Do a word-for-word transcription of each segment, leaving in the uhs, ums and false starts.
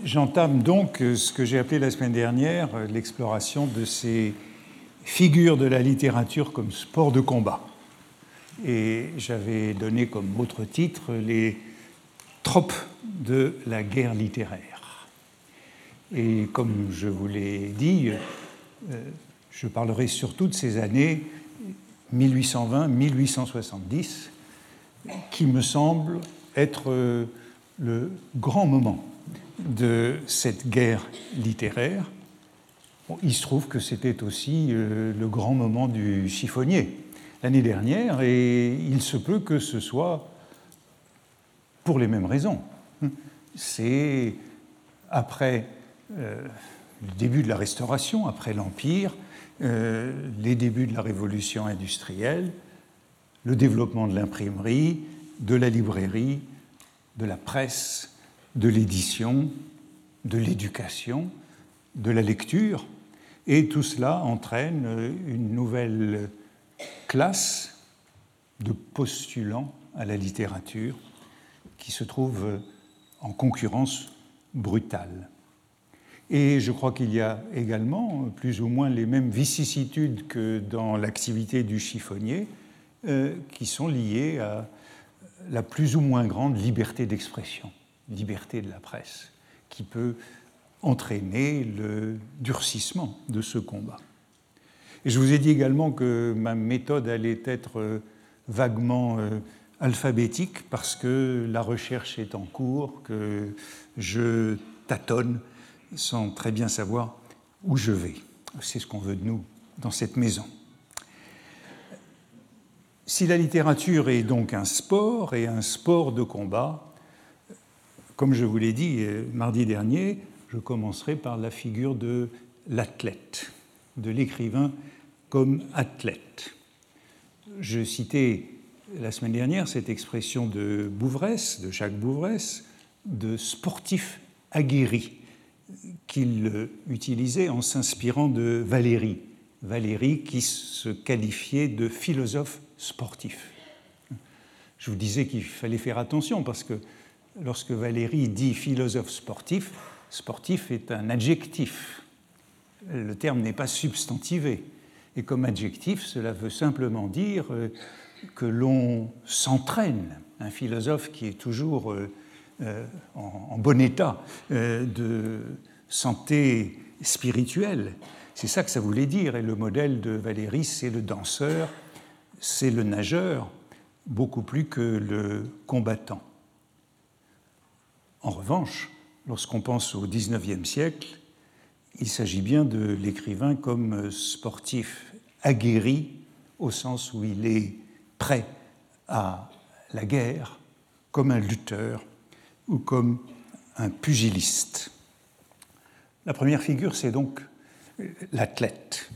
J'entame donc ce que j'ai appelé la semaine dernière l'exploration de ces figures de la littérature comme sport de combat. Et j'avais donné comme autre titre les tropes de la guerre littéraire. Et comme je vous l'ai dit, je parlerai surtout de ces années mille huit cent vingt à mille huit cent soixante-dix, qui me semblent être le grand moment de cette guerre littéraire. Bon, il se trouve que c'était aussi euh, le grand moment du chiffonnier l'année dernière, et il se peut que ce soit pour les mêmes raisons. C'est après euh, le début de la Restauration, après l'Empire, euh, les débuts de la Révolution industrielle, le développement de l'imprimerie, de la librairie, de la presse, de l'édition, de l'éducation, de la lecture, et tout cela entraîne une nouvelle classe de postulants à la littérature qui se trouve en concurrence brutale. Et je crois qu'il y a également plus ou moins les mêmes vicissitudes que dans l'activité du chiffonnier euh, qui sont liées à la plus ou moins grande liberté d'expression, liberté de la presse, qui peut entraîner le durcissement de ce combat. Et je vous ai dit également que ma méthode allait être vaguement alphabétique parce que la recherche est en cours, que je tâtonne sans très bien savoir où je vais. C'est ce qu'on veut de nous dans cette maison. Si la littérature est donc un sport et un sport de combat, comme je vous l'ai dit mardi dernier, je commencerai par la figure de l'athlète, de l'écrivain comme athlète. Je citais la semaine dernière cette expression de Bouvresse, de Jacques Bouvresse, de sportif aguerri, qu'il utilisait en s'inspirant de Valéry. Valéry qui se qualifiait de philosophe sportif. Je vous disais qu'il fallait faire attention parce que lorsque Valéry dit philosophe sportif, sportif est un adjectif. Le terme n'est pas substantivé. Et comme adjectif, cela veut simplement dire que l'on s'entraîne. Un philosophe qui est toujours en bon état de santé spirituelle. C'est ça que ça voulait dire. Et le modèle de Valéry, c'est le danseur, c'est le nageur, beaucoup plus que le combattant. En revanche, lorsqu'on pense au dix-neuvième siècle, il s'agit bien de l'écrivain comme sportif aguerri, au sens où il est prêt à la guerre, comme un lutteur ou comme un pugiliste. La première figure, c'est donc l'athlète,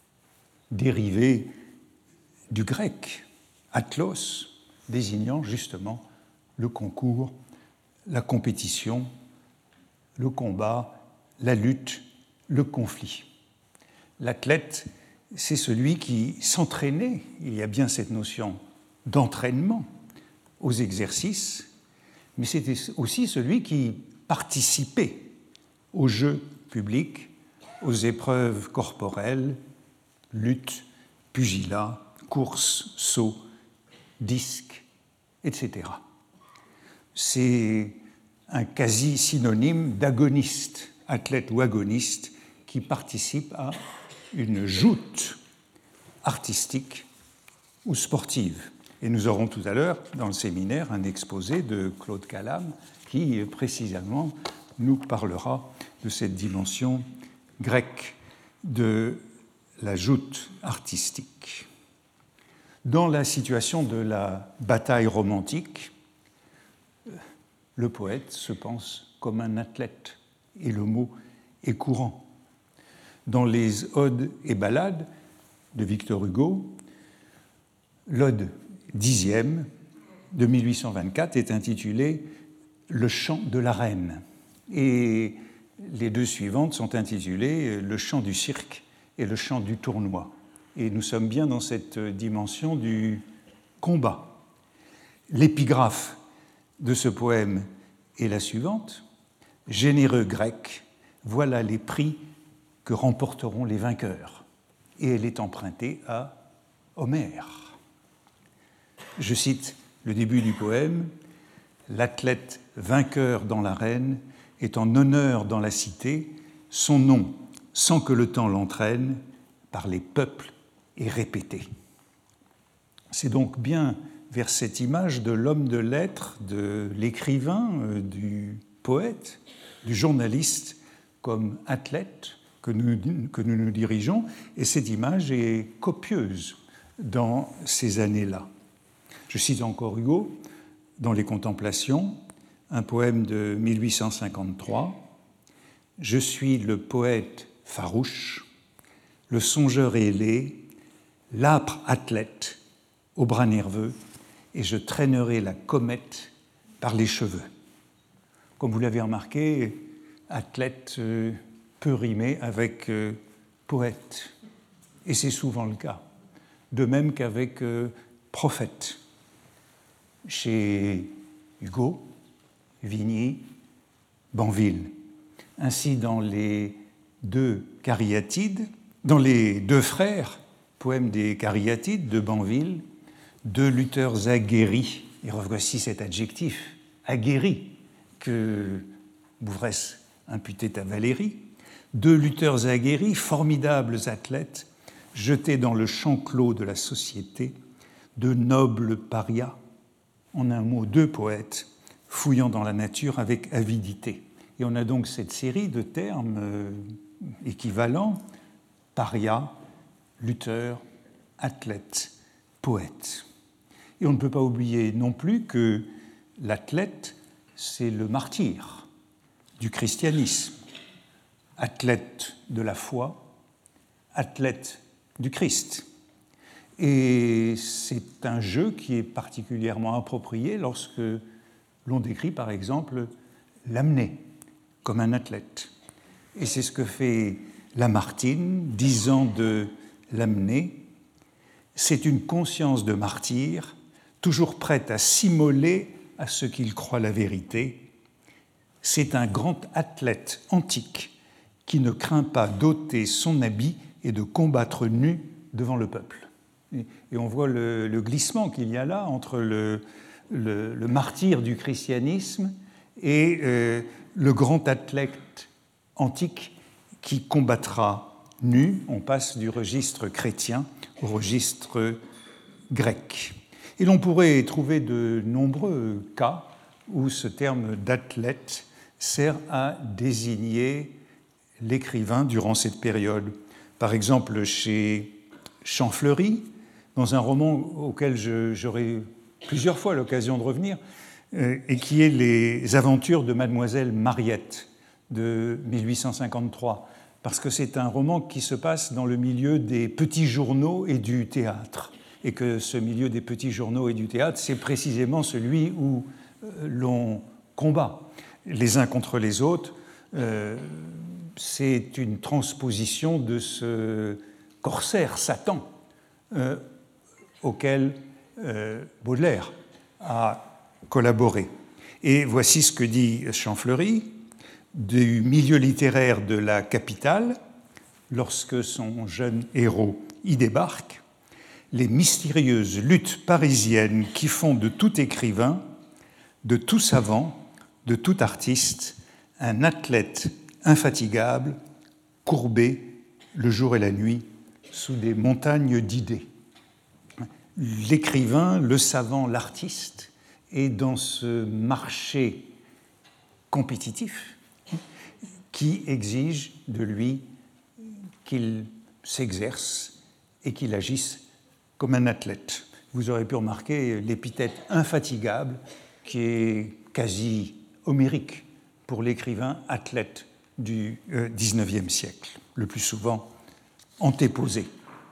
dérivé du grec, atlos, désignant justement le concours, la compétition, le combat, la lutte, le conflit. L'athlète, c'est celui qui s'entraînait, il y a bien cette notion d'entraînement aux exercices, mais c'était aussi celui qui participait aux jeux publics, aux épreuves corporelles, lutte, pugilat, course, saut, disque, et cetera. C'est un quasi-synonyme d'agoniste, athlète ou agoniste, qui participe à une joute artistique ou sportive. Et nous aurons tout à l'heure, dans le séminaire, un exposé de Claude Calame qui, précisément, nous parlera de cette dimension grecque de la joute artistique. Dans la situation de la bataille romantique, le poète se pense comme un athlète, et le mot est courant. Dans les odes et ballades de Victor Hugo, l'ode dixième de mille huit cent vingt-quatre est intitulée « Le chant de la reine » et les deux suivantes sont intitulées « Le chant du cirque » et « Le chant du tournoi ». Et nous sommes bien dans cette dimension du combat. L'épigraphe de ce poème est la suivante. généreux Grecs, voilà les prix que remporteront les vainqueurs. Et elle est empruntée à Homère. Je cite le début du poème. L'athlète vainqueur dans l'arène est en honneur dans la cité, son nom, sans que le temps l'entraîne, par les peuples est répété. C'est donc bien vers cette image de l'homme de lettres, de l'écrivain, du poète, du journaliste comme athlète que nous, que nous nous dirigeons, et cette image est copieuse dans ces années-là. Je cite encore Hugo dans Les Contemplations, un poème de mille huit cent cinquante-trois. « Je suis le poète farouche, le songeur ailé, l'âpre athlète aux bras nerveux, et je traînerai la comète par les cheveux. » Comme vous l'avez remarqué, athlète euh, peut rimer avec euh, poète, et c'est souvent le cas, de même qu'avec euh, prophète. Chez Hugo, Vigny, Banville. Ainsi, dans les deux Cariatides, dans les deux frères, poème des Cariatides de Banville, deux lutteurs aguerris, et revoici cet adjectif, aguerris, que Bouvresse imputait à Valérie, deux lutteurs aguerris, formidables athlètes, jetés dans le champ clos de la société, de nobles parias, en un mot, deux poètes, fouillant dans la nature avec avidité. Et on a donc cette série de termes euh, équivalents, paria, lutteur, athlète, poète. Et on ne peut pas oublier non plus que l'athlète, c'est le martyr du christianisme, athlète de la foi, athlète du Christ. Et c'est un jeu qui est particulièrement approprié lorsque l'on décrit, par exemple, Lamennais comme un athlète. Et c'est ce que fait Lamartine, disant de Lamennais, « C'est une conscience de martyr, toujours prête à s'immoler à ce qu'il croit la vérité. C'est un grand athlète antique qui ne craint pas d'ôter son habit et de combattre nu devant le peuple. » Et on voit le, le glissement qu'il y a là entre le, le, le martyr du christianisme et euh, le grand athlète antique qui combattra nu. On passe du registre chrétien au registre grec. Et l'on pourrait trouver de nombreux cas où ce terme d'athlète sert à désigner l'écrivain durant cette période. Par exemple, chez Champfleury, dans un roman auquel je, j'aurai plusieurs fois l'occasion de revenir, euh, et qui est Les Aventures de Mademoiselle Mariette de mille huit cent cinquante-trois, parce que c'est un roman qui se passe dans le milieu des petits journaux et du théâtre, et que ce milieu des petits journaux et du théâtre, c'est précisément celui où euh, l'on combat les uns contre les autres. Euh, c'est une transposition de ce corsaire Satan euh, auquel euh, Baudelaire a collaboré. Et voici ce que dit Champfleury du milieu littéraire de la capitale, lorsque son jeune héros y débarque, les mystérieuses luttes parisiennes qui font de tout écrivain, de tout savant, de tout artiste, un athlète infatigable, courbé le jour et la nuit sous des montagnes d'idées. L'écrivain, le savant, l'artiste est dans ce marché compétitif qui exige de lui qu'il s'exerce et qu'il agisse comme un athlète. Vous aurez pu remarquer l'épithète infatigable qui est quasi homérique pour l'écrivain athlète du dix-neuvième siècle, le plus souvent antéposé.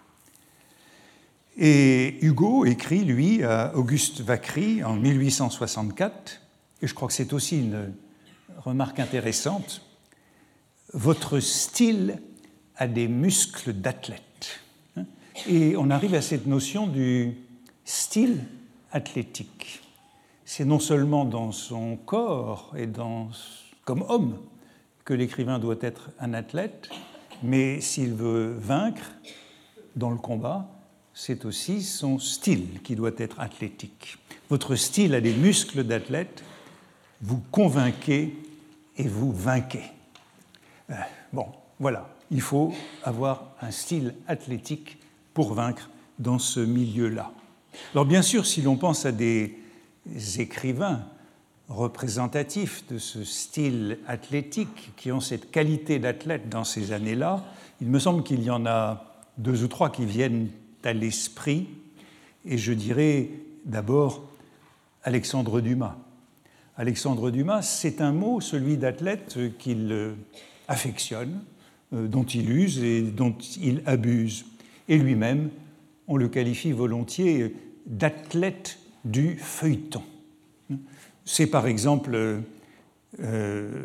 Et Hugo écrit, lui, à Auguste Vacquerie en mille huit cent soixante-quatre, et je crois que c'est aussi une remarque intéressante, « Votre style a des muscles d'athlète. » Et on arrive à cette notion du style athlétique. C'est non seulement dans son corps et dans comme homme que l'écrivain doit être un athlète, mais s'il veut vaincre dans le combat, c'est aussi son style qui doit être athlétique. Votre style a des muscles d'athlète, vous convainquez et vous vainquez. Euh, bon, voilà, il faut avoir un style athlétique pour vaincre dans ce milieu-là. Alors bien sûr, si l'on pense à des écrivains représentatifs de ce style athlétique, qui ont cette qualité d'athlète dans ces années-là, il me semble qu'il y en a deux ou trois qui viennent à l'esprit, et je dirais d'abord Alexandre Dumas. Alexandre Dumas, c'est un mot, celui d'athlète, qu'il affectionne, dont il use et dont il abuse. Et lui-même, on le qualifie volontiers d'athlète du feuilleton. C'est par exemple euh,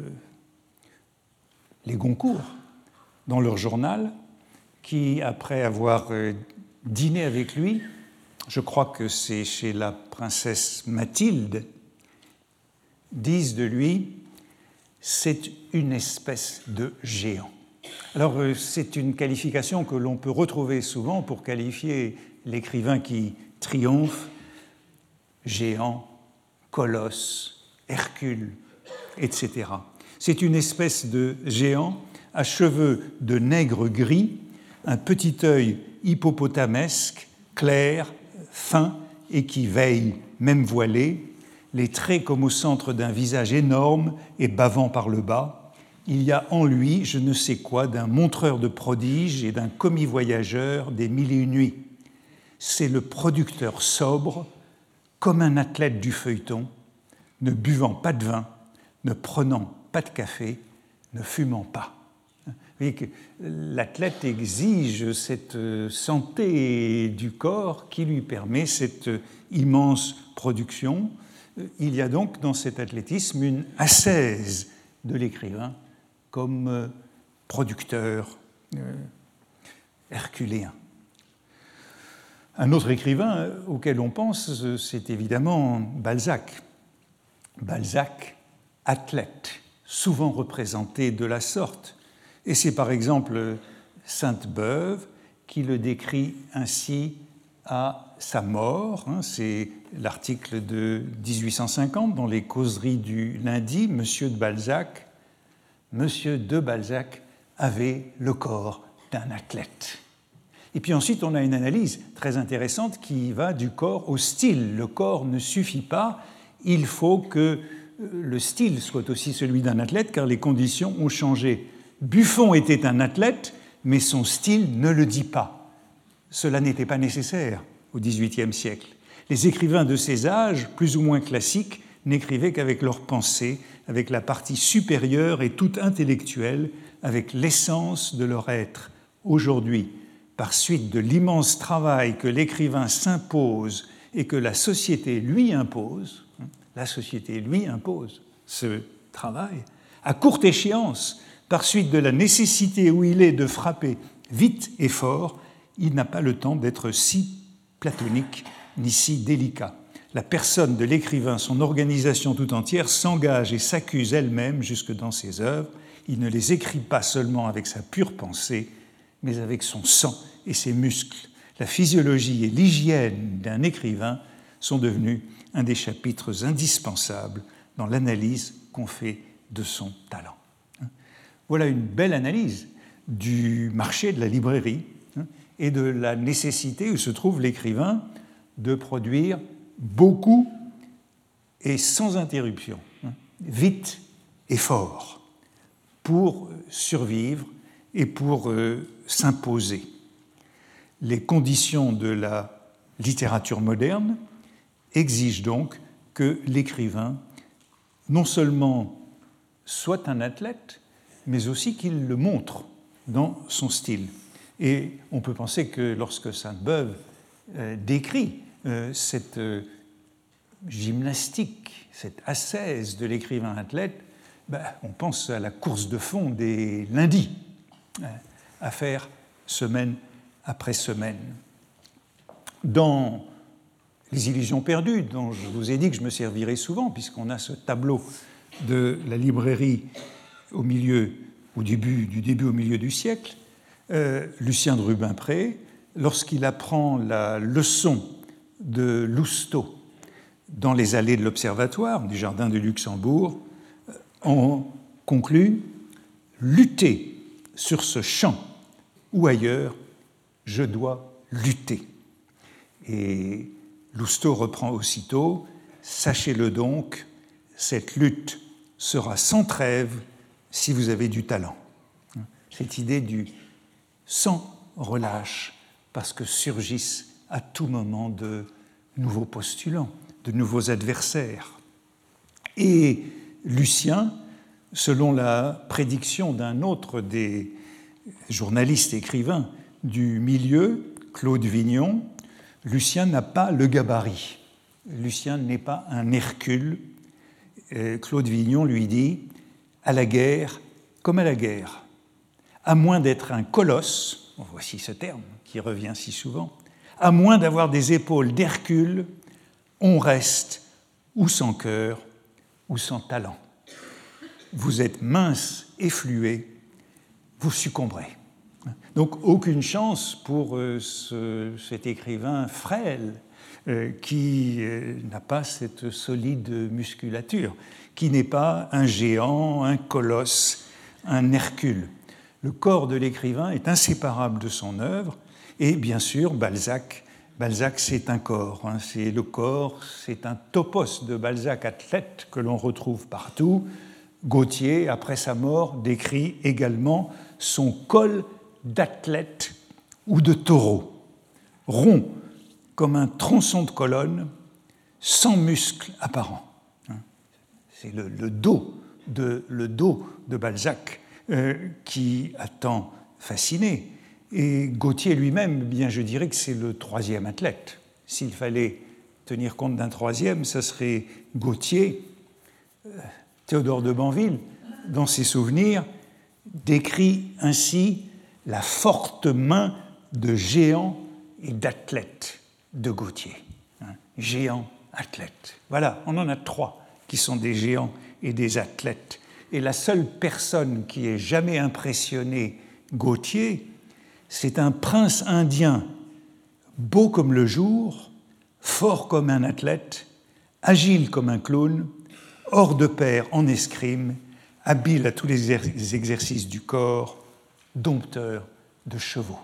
les Goncourt, dans leur journal, qui, après avoir euh, dîné avec lui, je crois que c'est chez la princesse Mathilde, disent de lui « c'est une espèce de géant ». Alors, euh, c'est une qualification que l'on peut retrouver souvent pour qualifier l'écrivain qui triomphe, géant, colosse, Hercule, et cetera. C'est une espèce de géant à cheveux de nègre gris, un petit œil hippopotamesque, clair, fin et qui veille, même voilé, les traits comme au centre d'un visage énorme et bavant par le bas. Il y a en lui je ne sais quoi d'un montreur de prodiges et d'un commis voyageur des mille et une nuits. C'est le producteur sobre, comme un athlète du feuilleton, ne buvant pas de vin, ne prenant pas de café, ne fumant pas. Vous voyez que l'athlète exige cette santé du corps qui lui permet cette immense production. Il y a donc dans cet athlétisme une ascèse de l'écrivain comme producteur euh, herculéen. Un autre écrivain auquel on pense, c'est évidemment Balzac. Balzac, athlète, souvent représenté de la sorte. Et c'est par exemple Sainte-Beuve qui le décrit ainsi à sa mort. C'est l'article de dix-huit cent cinquante dans les Causeries du lundi. Monsieur de Balzac, Monsieur de Balzac avait le corps d'un athlète. Et puis ensuite, on a une analyse très intéressante qui va du corps au style. Le corps ne suffit pas, il faut que le style soit aussi celui d'un athlète, car les conditions ont changé. Buffon était un athlète, mais son style ne le dit pas. Cela n'était pas nécessaire au dix-huitième siècle. Les écrivains de ces âges, plus ou moins classiques, n'écrivaient qu'avec leur pensée, avec la partie supérieure et toute intellectuelle, avec l'essence de leur être. Aujourd'hui, par suite de l'immense travail que l'écrivain s'impose et que la société lui impose, la société lui impose ce travail, à courte échéance, par suite de la nécessité où il est de frapper vite et fort, il n'a pas le temps d'être si platonique ni si délicat. La personne de l'écrivain, son organisation tout entière, s'engage et s'accuse elle-même jusque dans ses œuvres. Il ne les écrit pas seulement avec sa pure pensée, mais avec son sang et ses muscles. La physiologie et l'hygiène d'un écrivain sont devenus un des chapitres indispensables dans l'analyse qu'on fait de son talent. Voilà une belle analyse du marché de la librairie et de la nécessité où se trouve l'écrivain de produire beaucoup et sans interruption, vite et fort, pour survivre et pour euh, s'imposer. Les conditions de la littérature moderne exigent donc que l'écrivain non seulement soit un athlète, mais aussi qu'il le montre dans son style. Et on peut penser que lorsque Sainte-Beuve euh, décrit euh, cette euh, gymnastique, cette ascèse de l'écrivain athlète, ben, on pense à la course de fond des lundis, euh, à faire semaine après semaine. Dans Les Illusions perdues, dont je vous ai dit que je me servirai souvent, puisqu'on a ce tableau de la librairie au milieu, au début, du début au milieu du siècle, euh, Lucien de Rubempré, lorsqu'il apprend la leçon de Lousteau dans les allées de l'Observatoire, du Jardin de Luxembourg, en conclut « Lutter sur ce champ ou ailleurs, je dois lutter ». Et Lousteau reprend aussitôt « Sachez-le donc, cette lutte sera sans trêve si vous avez du talent ». Cette idée du sans relâche, parce que surgissent à tout moment de nouveaux postulants, de nouveaux adversaires. Et Lucien, selon la prédiction d'un autre des journalistes écrivains du milieu, Claude Vignon, Lucien n'a pas le gabarit. Lucien n'est pas un Hercule. Claude Vignon lui dit « à la guerre comme à la guerre, à moins d'être un colosse », voici ce terme qui revient si souvent, à moins d'avoir des épaules d'Hercule, on reste ou sans cœur ou sans talent. Vous êtes mince et fluet, vous succomberez. Donc aucune chance pour euh, ce, cet écrivain frêle euh, qui euh, n'a pas cette solide musculature, qui n'est pas un géant, un colosse, un Hercule. Le corps de l'écrivain est inséparable de son œuvre, et bien sûr, Balzac, Balzac c'est un corps, hein, c'est le corps, c'est un topos de Balzac athlète que l'on retrouve partout. Gautier, après sa mort, décrit également son col d'athlète ou de taureau, rond comme un tronçon de colonne, sans muscles apparents. C'est le, le, dos, de, le dos de Balzac euh, qui a tant fasciné. Et Gautier lui-même, bien je dirais que c'est le troisième athlète. S'il fallait tenir compte d'un troisième, ce serait Gautier. Euh, Théodore de Banville, dans ses souvenirs, décrit ainsi la forte main de géant et d'athlète de Gautier. Hein, géant, athlète. Voilà, on en a trois qui sont des géants et des athlètes. Et la seule personne qui ait jamais impressionné Gautier, c'est un prince indien, beau comme le jour, fort comme un athlète, agile comme un clown, hors de pair en escrime, habile à tous les exercices du corps, dompteur de chevaux.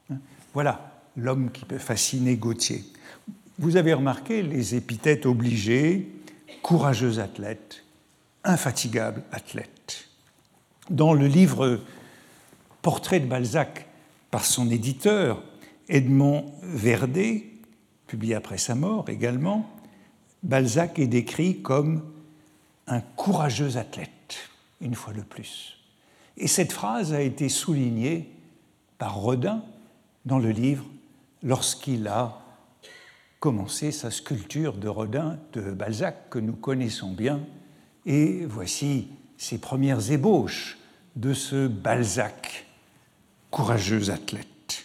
Voilà l'homme qui peut fasciner Gautier. Vous avez remarqué les épithètes obligées, courageux athlète, infatigable athlète. Dans le livre Portrait de Balzac par son éditeur, Edmond Verdet, publié après sa mort également, Balzac est décrit comme un courageux athlète, une fois de plus. Et cette phrase a été soulignée par Rodin dans le livre lorsqu'il a commencé sa sculpture de Rodin, de Balzac, que nous connaissons bien. Et voici ses premières ébauches de ce Balzac, courageux athlète,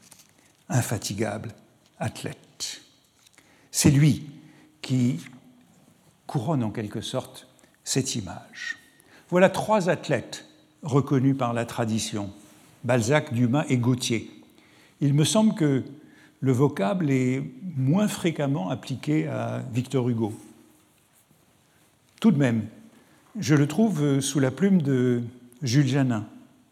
infatigable athlète. C'est lui qui couronne en quelque sorte cette image. Voilà trois athlètes reconnus par la tradition, Balzac, Dumas et Gautier. Il me semble que le vocable est moins fréquemment appliqué à Victor Hugo. Tout de même, je le trouve sous la plume de Jules Janin.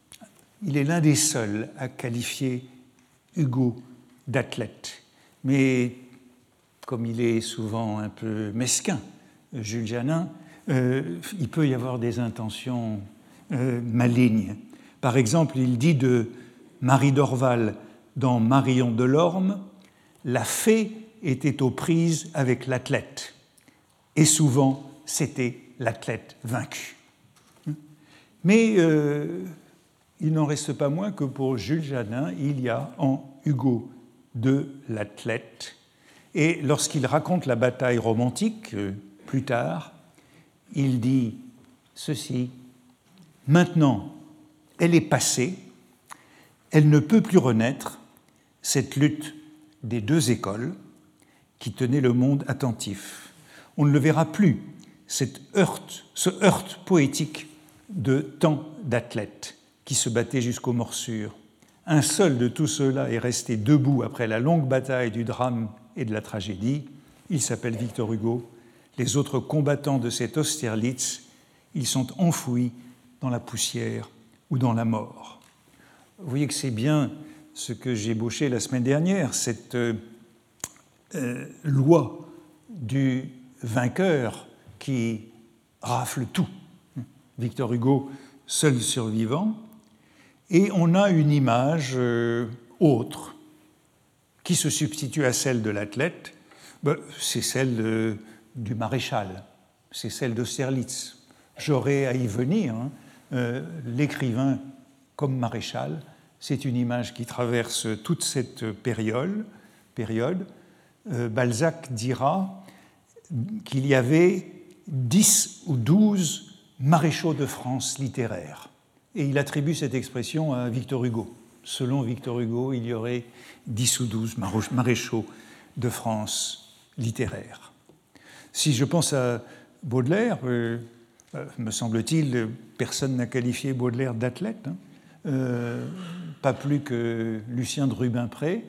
Il est l'un des seuls à qualifier Hugo d'athlète. Mais comme il est souvent un peu mesquin, Jules Janin, euh, il peut y avoir des intentions euh, malignes. Par exemple, il dit de Marie Dorval dans Marion Delorme, « La fée était aux prises avec l'athlète, et souvent c'était l'athlète vaincu. » Mais euh, il n'en reste pas moins que pour Jules Janin, il y a en Hugo de l'athlète. Et lorsqu'il raconte la bataille romantique, euh, plus tard, il dit ceci, « Maintenant, elle est passée, elle ne peut plus renaître, cette lutte des deux écoles qui tenait le monde attentif. On ne le verra plus, cette heurte, ce heurte poétique de tant d'athlètes qui se battaient jusqu'aux morsures. Un seul de tous ceux-là est resté debout après la longue bataille du drame et de la tragédie. Il s'appelle Victor Hugo. Les autres combattants de cet Austerlitz, ils sont enfouis dans la poussière ou dans la mort. Vous voyez que c'est bien ce que j'ai ébauché la semaine dernière, cette euh, euh, loi du vainqueur qui rafle tout. Victor Hugo, seul survivant, et on a une image euh, autre qui se substitue à celle de l'athlète. Ben, c'est celle de, du maréchal, c'est celle d'Austerlitz. J'aurais à y venir. Hein. Euh, l'écrivain comme maréchal, c'est une image qui traverse toute cette période. période. Euh, Balzac dira qu'il y avait dix ou douze maréchaux de France littéraires. Et il attribue cette expression à Victor Hugo. Selon Victor Hugo, il y aurait dix ou douze maréchaux de France littéraires. Si je pense à Baudelaire, euh, me semble-t-il, personne n'a qualifié Baudelaire d'athlète, hein, euh, pas plus que Lucien de Rubempré.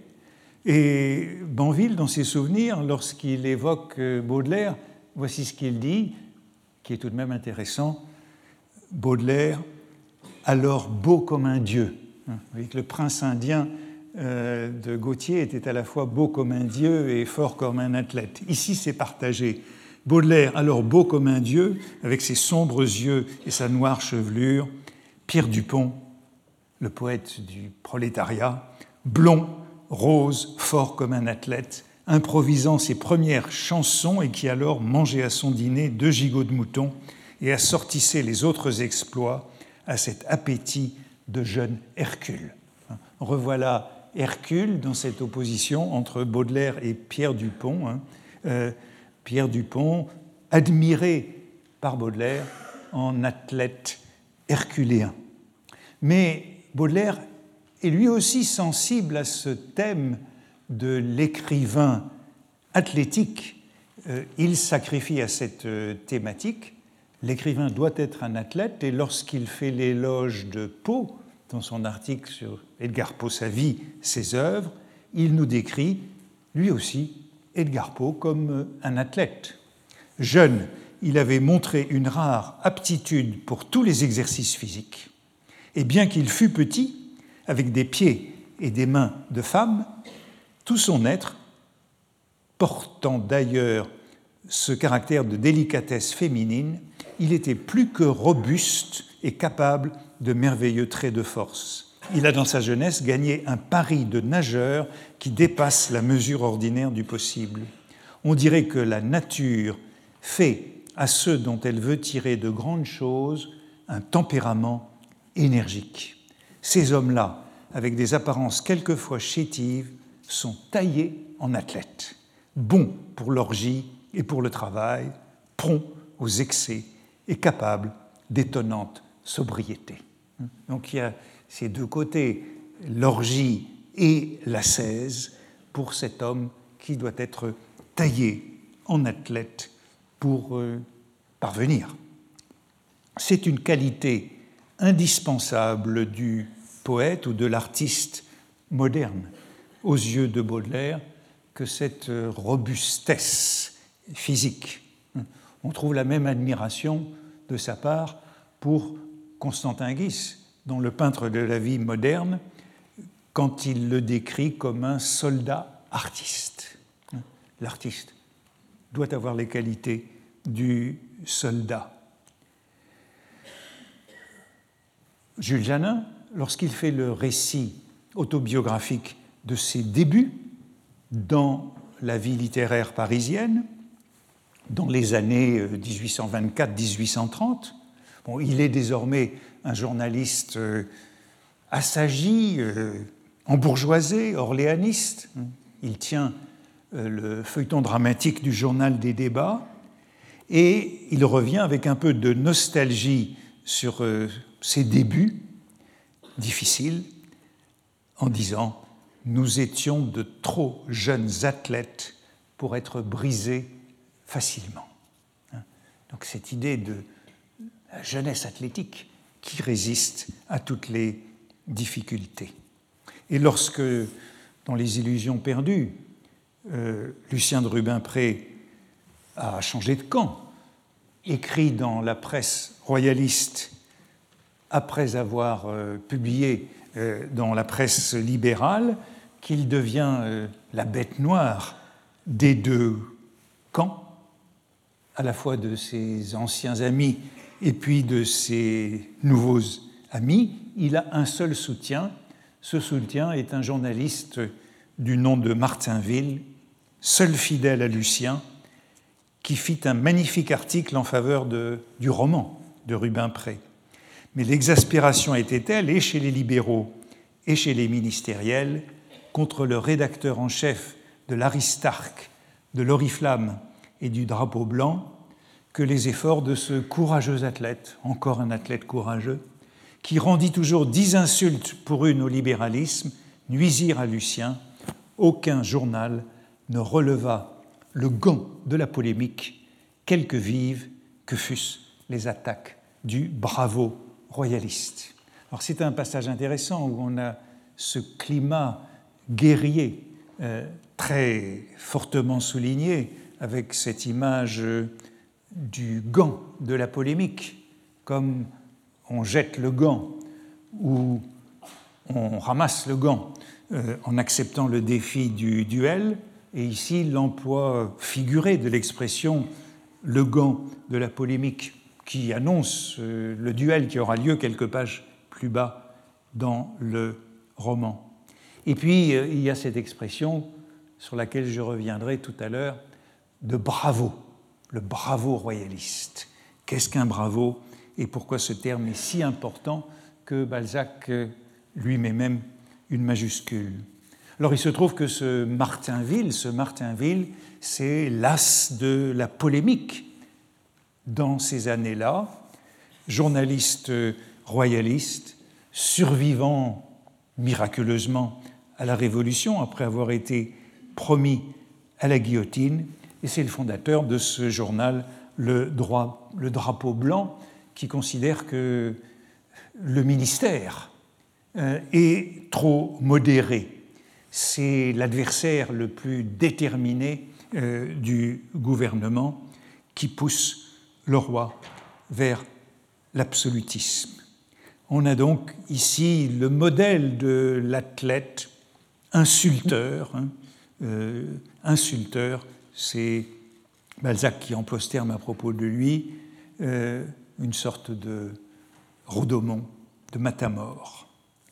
Et Banville, dans ses souvenirs, lorsqu'il évoque Baudelaire, voici ce qu'il dit, qui est tout de même intéressant. Baudelaire, alors beau comme un dieu. Vous voyez que le prince indien euh, de Gautier était à la fois beau comme un dieu et fort comme un athlète. Ici, c'est partagé. Baudelaire, alors beau comme un dieu, avec ses sombres yeux et sa noire chevelure. Pierre Dupont, le poète du prolétariat, blond, rose, fort comme un athlète, improvisant ses premières chansons et qui alors mangeait à son dîner deux gigots de mouton et assortissait les autres exploits à cet appétit de jeune Hercule. Revoilà Hercule dans cette opposition entre Baudelaire et Pierre Dupont. Hein. Euh, Pierre Dupont, admiré par Baudelaire en athlète herculéen. Mais Baudelaire est lui aussi sensible à ce thème de l'écrivain athlétique. Euh, il sacrifie à cette euh, thématique. L'écrivain doit être un athlète et lorsqu'il fait l'éloge de Poe, dans son article sur Edgar Poe, sa vie, ses œuvres, il nous décrit, lui aussi, Edgar Poe comme un athlète. Jeune, il avait montré une rare aptitude pour tous les exercices physiques. Et bien qu'il fût petit, avec des pieds et des mains de femme, tout son être, portant d'ailleurs ce caractère de délicatesse féminine, il était plus que robuste et capable de merveilleux traits de force. Il a dans sa jeunesse gagné un pari de nageur qui dépasse la mesure ordinaire du possible. On dirait que la nature fait à ceux dont elle veut tirer de grandes choses un tempérament énergique. Ces hommes-là, avec des apparences quelquefois chétives, sont taillés en athlètes, bons pour l'orgie et pour le travail, prompts aux excès et capables d'étonnante sobriété. Donc il y a ces deux côtés, l'orgie et l'ascèse, pour cet homme qui doit être taillé en athlète pour euh, parvenir. C'est une qualité indispensable du poète ou de l'artiste moderne aux yeux de Baudelaire que cette robustesse physique. On trouve la même admiration de sa part pour Constantin Guis, dans Le peintre de la vie moderne, quand il le décrit comme un soldat artiste. L'artiste doit avoir les qualités du soldat. Jules Janin, lorsqu'il fait le récit autobiographique de ses débuts dans la vie littéraire parisienne, dans les années dix-huit cent vingt-quatre à dix-huit cent trente, bon, il est désormais un journaliste euh, assagi, euh, embourgeoisé, orléaniste. Il tient euh, le feuilleton dramatique du journal des débats et il revient avec un peu de nostalgie sur euh, ses débuts difficiles en disant « Nous étions de trop jeunes athlètes pour être brisés facilement. » Donc cette idée de la jeunesse athlétique qui résiste à toutes les difficultés. Et lorsque, dans Les Illusions perdues, euh, Lucien de Rubempré a changé de camp, écrit dans la presse royaliste après avoir euh, publié euh, dans la presse libérale qu'il devient euh, la bête noire des deux camps, à la fois de ses anciens amis et puis de ses nouveaux amis. Il a un seul soutien. Ce soutien est un journaliste du nom de Martinville, seul fidèle à Lucien, qui fit un magnifique article en faveur de, du roman de Rubempré. Mais l'exaspération était telle, et chez les libéraux et chez les ministériels, contre le rédacteur en chef de l'Aristarque, de l'Oriflamme et du Drapeau blanc, que les efforts de ce courageux athlète, encore un athlète courageux, qui rendit toujours dix insultes pour une au libéralisme, nuisirent à Lucien. Aucun journal ne releva le gant de la polémique, quelque vives que fussent les attaques du bravo royaliste. Alors c'est un passage intéressant où on a ce climat guerrier euh, très fortement souligné avec cette image euh, du gant de la polémique, comme on jette le gant ou on ramasse le gant euh, en acceptant le défi du duel. Et ici, l'emploi figuré de l'expression « le gant de la polémique » qui annonce euh, le duel qui aura lieu quelques pages plus bas dans le roman. Et puis, euh, il y a cette expression sur laquelle je reviendrai tout à l'heure de bravo, le bravo royaliste. Qu'est-ce qu'un bravo et pourquoi ce terme est si important que Balzac euh, lui met même une majuscule. Alors il se trouve que ce Martinville, ce Martinville, c'est l'as de la polémique dans ces années-là, journaliste royaliste, survivant miraculeusement à la Révolution après avoir été promis à la guillotine, et c'est le fondateur de ce journal, le, droit, le Drapeau blanc, qui considère que le ministère est trop modéré. C'est l'adversaire le plus déterminé euh, du gouvernement qui pousse le roi vers l'absolutisme. On a donc ici le modèle de l'athlète insulteur. Hein, euh, insulteur, c'est Balzac qui emploie ce terme à propos de lui, euh, une sorte de Rodomont, de matamore.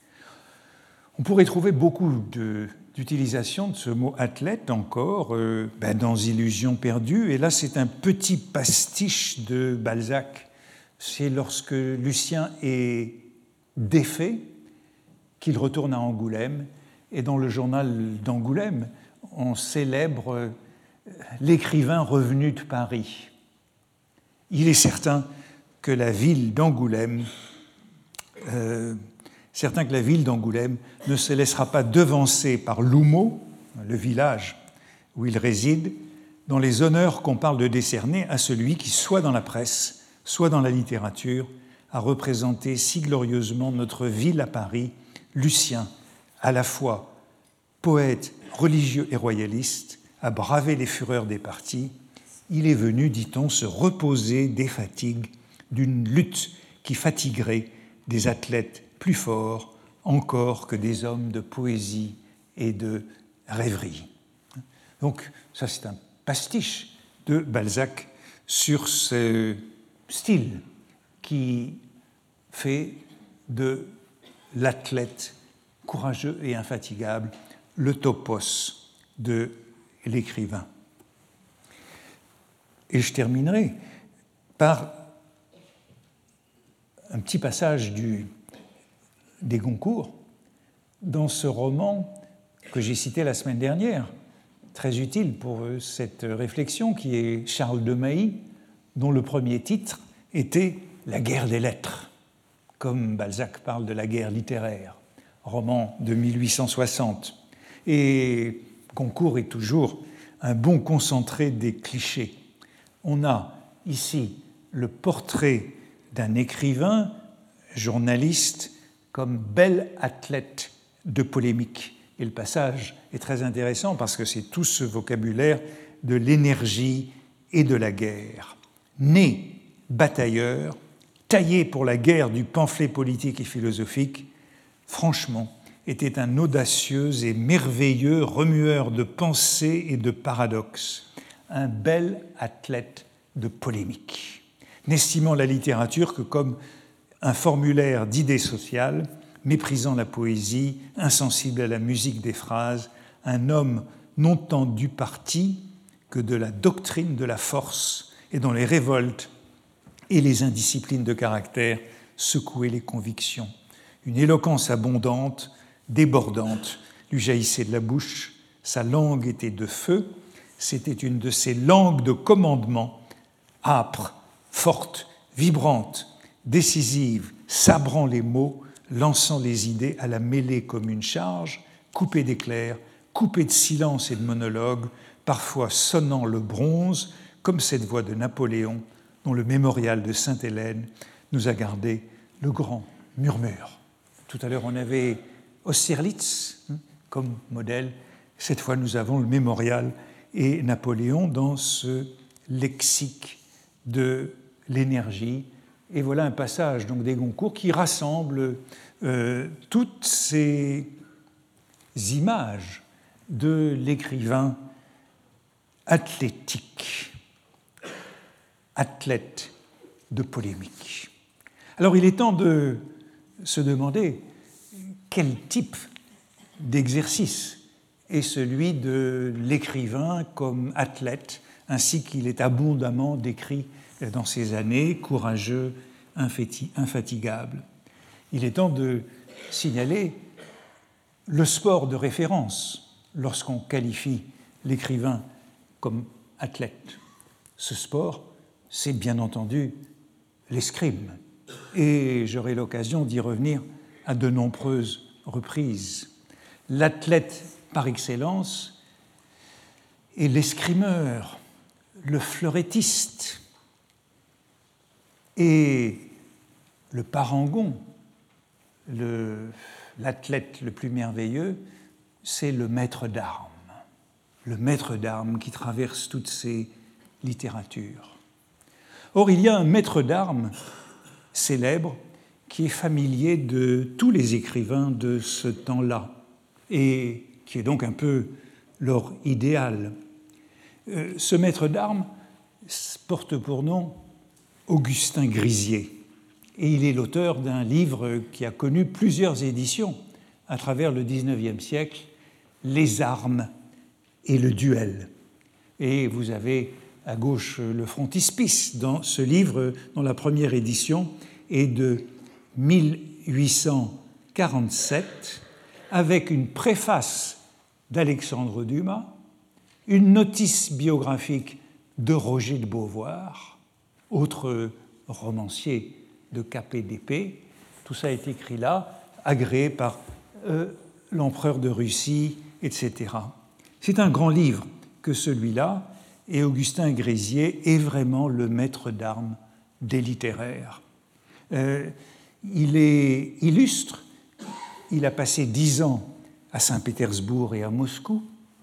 On pourrait trouver beaucoup de, d'utilisation de ce mot athlète encore euh, ben dans Illusions perdues. Et là, c'est un petit pastiche de Balzac. C'est lorsque Lucien est défait qu'il retourne à Angoulême. Et dans le journal d'Angoulême, on célèbre l'écrivain revenu de Paris. Il est certain que la ville d'Angoulême... Euh, Certain que la ville d'Angoulême ne se laissera pas devancer par L'Houmeau, le village où il réside, dans les honneurs qu'on parle de décerner à celui qui, soit dans la presse, soit dans la littérature, a représenté si glorieusement notre ville à Paris, Lucien, à la fois poète, religieux et royaliste, a bravé les fureurs des partis. Il est venu, dit-on, se reposer des fatigues d'une lutte qui fatiguerait des athlètes plus forts encore que des hommes de poésie et de rêverie. Donc, ça, c'est un pastiche de Balzac sur ce style qui fait de l'athlète courageux et infatigable le topos de l'écrivain. Et je terminerai par un petit passage du des Goncourt, dans ce roman que j'ai cité la semaine dernière, très utile pour cette réflexion, qui est Charles de Mailly, dont le premier titre était « La guerre des lettres », comme Balzac parle de la guerre littéraire, roman de mille huit cent soixante. Et Goncourt est toujours un bon concentré des clichés. On a ici le portrait d'un écrivain, journaliste, comme bel athlète de polémique. Et le passage est très intéressant parce que c'est tout ce vocabulaire de l'énergie et de la guerre. Né batailleur, taillé pour la guerre du pamphlet politique et philosophique, franchement, était un audacieux et merveilleux remueur de pensées et de paradoxes, un bel athlète de polémique, n'estimant la littérature que comme un formulaire d'idées sociales, méprisant la poésie, insensible à la musique des phrases, un homme non tant du parti que de la doctrine de la force et dont les révoltes et les indisciplines de caractère secouaient les convictions. Une éloquence abondante, débordante, lui jaillissait de la bouche, sa langue était de feu, c'était une de ces langues de commandement, âpre, forte, vibrante, décisive, sabrant les mots, lançant les idées à la mêlée comme une charge, coupée d'éclairs, coupée de silence et de monologues, parfois sonnant le bronze, comme cette voix de Napoléon, dont le mémorial de Sainte-Hélène nous a gardé le grand murmure. Tout à l'heure, on avait Austerlitz hein, comme modèle. Cette fois, nous avons le mémorial et Napoléon dans ce lexique de l'énergie. Et voilà un passage donc, des Goncourt qui rassemble euh, toutes ces images de l'écrivain athlétique, athlète de polémique. Alors il est temps de se demander quel type d'exercice est celui de l'écrivain comme athlète, ainsi qu'il est abondamment décrit dans ces années, courageux, infatigable. Il est temps de signaler le sport de référence lorsqu'on qualifie l'écrivain comme athlète. Ce sport, c'est bien entendu l'escrime, et j'aurai l'occasion d'y revenir à de nombreuses reprises. L'athlète par excellence est l'escrimeur, le fleurettiste, et le parangon, le, l'athlète le plus merveilleux, c'est le maître d'armes. Le maître d'armes qui traverse toutes ces littératures. Or, il y a un maître d'armes célèbre qui est familier de tous les écrivains de ce temps-là et qui est donc un peu leur idéal. Euh, ce maître d'armes porte pour nom Augustin Grisier et il est l'auteur d'un livre qui a connu plusieurs éditions à travers le dix-neuvième siècle, Les armes et le duel. Et vous avez à gauche le frontispice dans ce livre dont la première édition est de mille huit cent quarante-sept avec une préface d'Alexandre Dumas, une notice biographique de Roger de Beauvoir, autre romancier de K P D P. Tout ça est écrit là, agréé par euh, l'empereur de Russie, et cetera. C'est un grand livre que celui-là, et Augustin Grisier est vraiment le maître d'armes des littéraires. Euh, il est illustre, il a passé dix ans à Saint-Pétersbourg et à Moscou.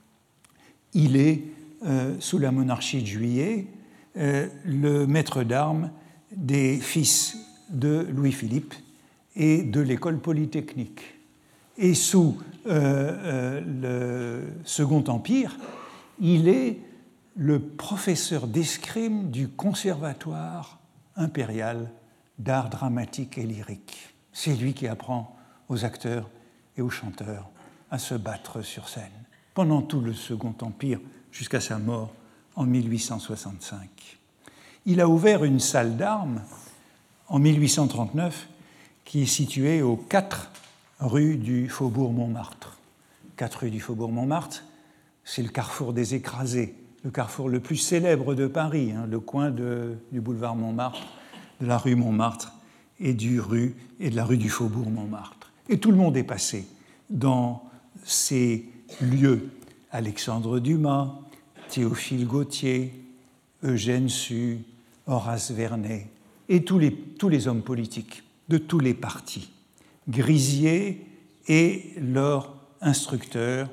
Il est, euh, sous la monarchie de Juillet, euh, le maître d'armes des fils de Louis-Philippe et de l'école polytechnique. Et sous euh, euh, le Second Empire, il est le professeur d'escrime du Conservatoire impérial d'art dramatique et lyrique. C'est lui qui apprend aux acteurs et aux chanteurs à se battre sur scène pendant tout le Second Empire jusqu'à sa mort en mille huit cent soixante-cinq. Il a ouvert une salle d'armes en mille huit cent trente-neuf qui est située aux quatre rues du Faubourg Montmartre. Quatre rues du Faubourg Montmartre, c'est le carrefour des écrasés, le carrefour le plus célèbre de Paris, hein, le coin de, du boulevard Montmartre, de la rue Montmartre et, du rue, et de la rue du Faubourg Montmartre. Et tout le monde est passé dans ces lieux. Alexandre Dumas, Théophile Gautier, Eugène Sue, Horace Vernet et tous les, tous les hommes politiques de tous les partis. Grisier est leur instructeur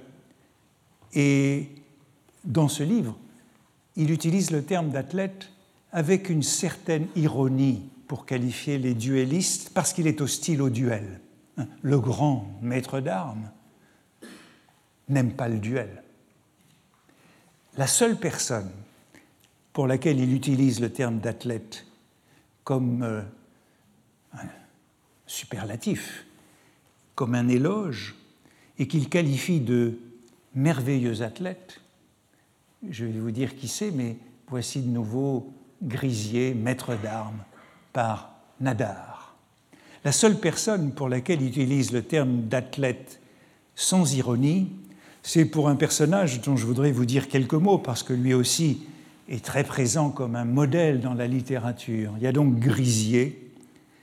et dans ce livre, il utilise le terme d'athlète avec une certaine ironie pour qualifier les duellistes parce qu'il est hostile au duel. Le grand maître d'armes n'aime pas le duel. La seule personne pour laquelle il utilise le terme d'athlète comme euh, un superlatif, comme un éloge, et qu'il qualifie de merveilleux athlète, je vais vous dire qui c'est, mais voici de nouveau Grisier, maître d'armes, par Nadar. La seule personne pour laquelle il utilise le terme d'athlète sans ironie, c'est pour un personnage dont je voudrais vous dire quelques mots, parce que lui aussi est très présent comme un modèle dans la littérature. Il y a donc Grisier,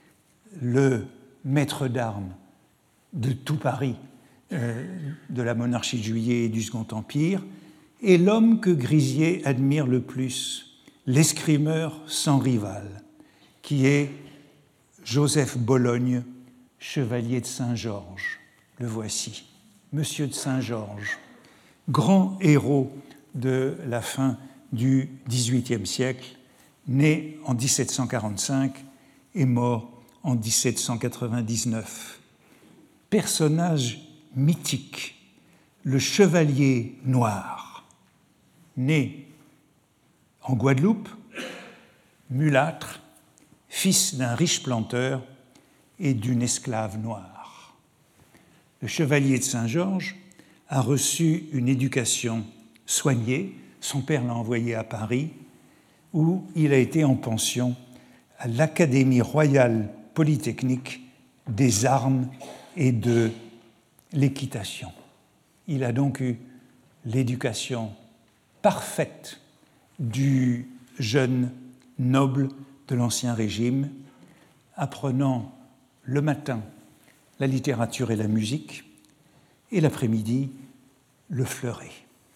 le maître d'armes de tout Paris, euh, de la monarchie de Juillet et du Second Empire, et l'homme que Grisier admire le plus, l'escrimeur sans rival, qui est Joseph Bologne, chevalier de Saint-Georges. Le voici, Monsieur de Saint-Georges, grand héros de la fin du dix-huitième siècle, né en dix-sept cent quarante-cinq et mort en dix-sept cent quatre-vingt-dix-neuf. Personnage mythique, le chevalier noir, né en Guadeloupe, mulâtre, fils d'un riche planteur et d'une esclave noire. Le chevalier de Saint-Georges a reçu une éducation soignée. Son père l'a envoyé à Paris, où il a été en pension à l'Académie royale polytechnique des armes et de l'équitation. Il a donc eu l'éducation parfaite du jeune noble de l'Ancien Régime, apprenant le matin la littérature et la musique, et l'après-midi le fleuret.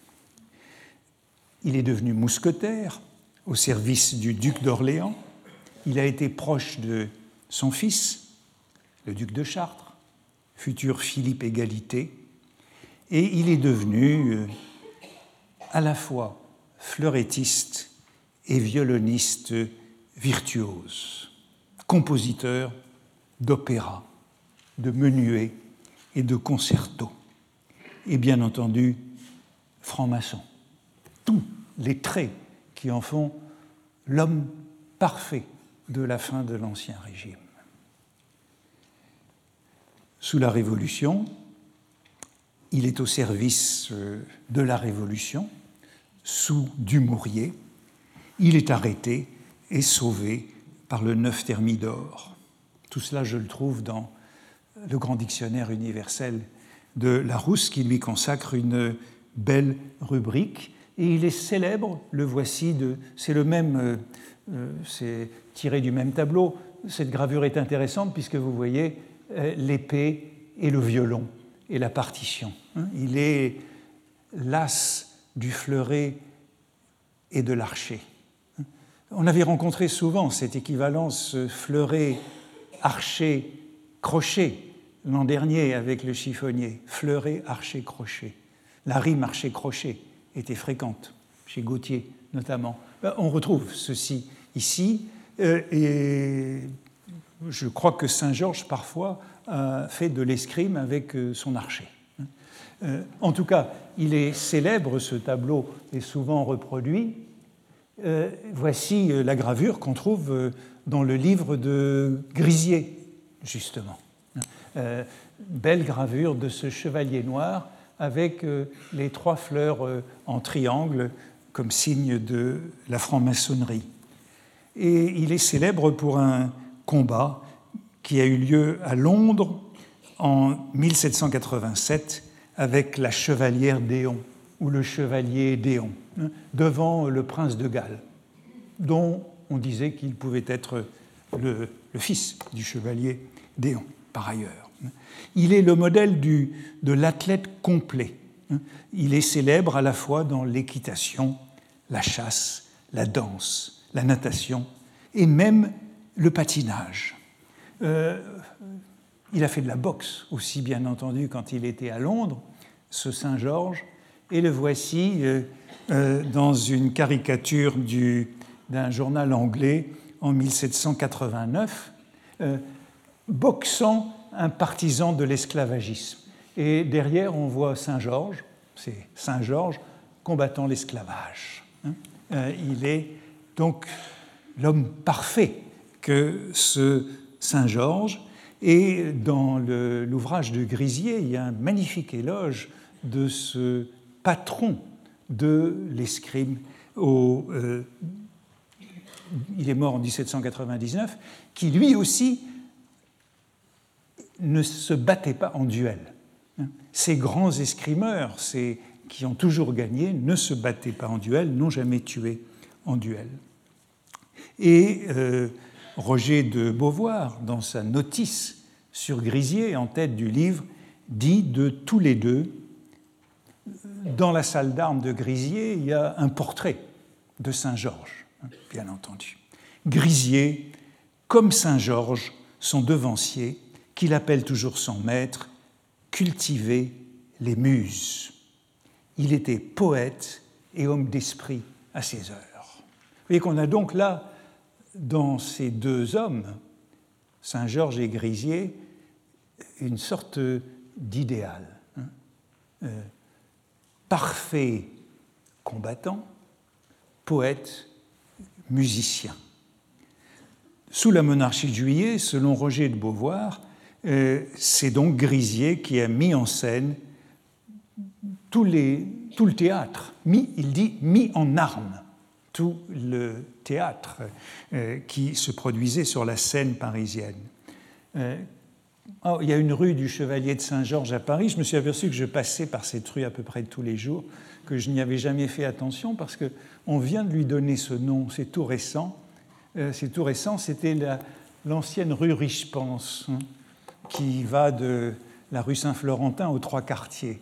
Il est devenu mousquetaire au service du duc d'Orléans. Il a été proche de son fils, le duc de Chartres, futur Philippe Égalité, et il est devenu à la fois fleurettiste et violoniste virtuose, compositeur d'opéra, de menuets et de concertos, et bien entendu franc-maçon. Tous les traits qui en font l'homme parfait de la fin de l'Ancien Régime. Sous la Révolution, il est au service de la Révolution, sous Dumouriez. Il est arrêté et sauvé par le neuf Thermidor. Tout cela, je le trouve dans le grand dictionnaire universel de Larousse, qui lui consacre une belle rubrique. Et il est célèbre, le voici, de, c'est le même, euh, c'est tiré du même tableau. Cette gravure est intéressante puisque vous voyez euh, l'épée et le violon et la partition. Hein. Il est l'as du fleuret et de l'archer. On avait rencontré souvent cette équivalence fleuret, archer, crochet l'an dernier avec le chiffonnier. Fleuret, archer, crochet. La rime archer-crochet était fréquente, chez Gautier notamment. On retrouve ceci ici, euh, et je crois que Saint-Georges, parfois, a fait de l'escrime avec son archer. Euh, en tout cas, il est célèbre, ce tableau est souvent reproduit. Euh, voici la gravure qu'on trouve dans le livre de Grisier, justement. Euh, belle gravure de ce chevalier noir avec euh, les trois fleurs euh, en triangle comme signe de la franc-maçonnerie. Et il est célèbre pour un combat qui a eu lieu à Londres en mille sept cent quatre-vingt-sept avec la chevalière d'Éon, ou le chevalier d'Éon, hein, devant le prince de Galles, dont on disait qu'il pouvait être le, le fils du chevalier d'Éon, par ailleurs. Il est le modèle du, de l'athlète complet. Il est célèbre à la fois dans l'équitation, la chasse, la danse, la natation, et même le patinage. Euh, il a fait de la boxe aussi, bien entendu, quand il était à Londres, ce Saint-Georges, et le voici euh, euh, dans une caricature du, d'un journal anglais en mille sept cent quatre-vingt-neuf, euh, boxant un partisan de l'esclavagisme. Et derrière, on voit Saint-Georges, c'est Saint-Georges combattant l'esclavage. Hein. Euh, il est donc l'homme parfait que ce Saint-Georges. Et dans le, l'ouvrage de Grisier, il y a un magnifique éloge de ce patron de l'escrime. Au, euh, il est mort en dix-sept cent quatre-vingt-dix-neuf, qui lui aussi ne se battait pas en duel. Ces grands escrimeurs, ces, qui ont toujours gagné, ne se battaient pas en duel, n'ont jamais tué en duel. Et euh, Roger de Beauvoir, dans sa notice sur Grisier, en tête du livre, dit de tous les deux, dans la salle d'armes de Grisier, il y a un portrait de Saint-Georges, bien entendu. Grisier, comme Saint-Georges, son devancier, qu'il appelle toujours son maître, cultiver les muses. Il était poète et homme d'esprit à ses heures. Vous voyez qu'on a donc là, dans ces deux hommes, Saint-Georges et Grisier, une sorte d'idéal. Hein, euh, parfait combattant, poète, musicien. Sous la monarchie de Juillet, selon Roger de Beauvoir, euh, c'est donc Grisier qui a mis en scène tous les, tout le théâtre, mis, il dit mis en armes, tout le théâtre euh, qui se produisait sur la scène parisienne. Euh, oh, il y a une rue du Chevalier de Saint-Georges à Paris, je me suis aperçu que je passais par cette rue à peu près tous les jours, que je n'y avais jamais fait attention parce qu'on vient de lui donner ce nom, c'est tout récent. Euh, c'est tout récent, c'était la, l'ancienne rue Richepense, hein, qui va de la rue Saint-Florentin aux Trois Quartiers.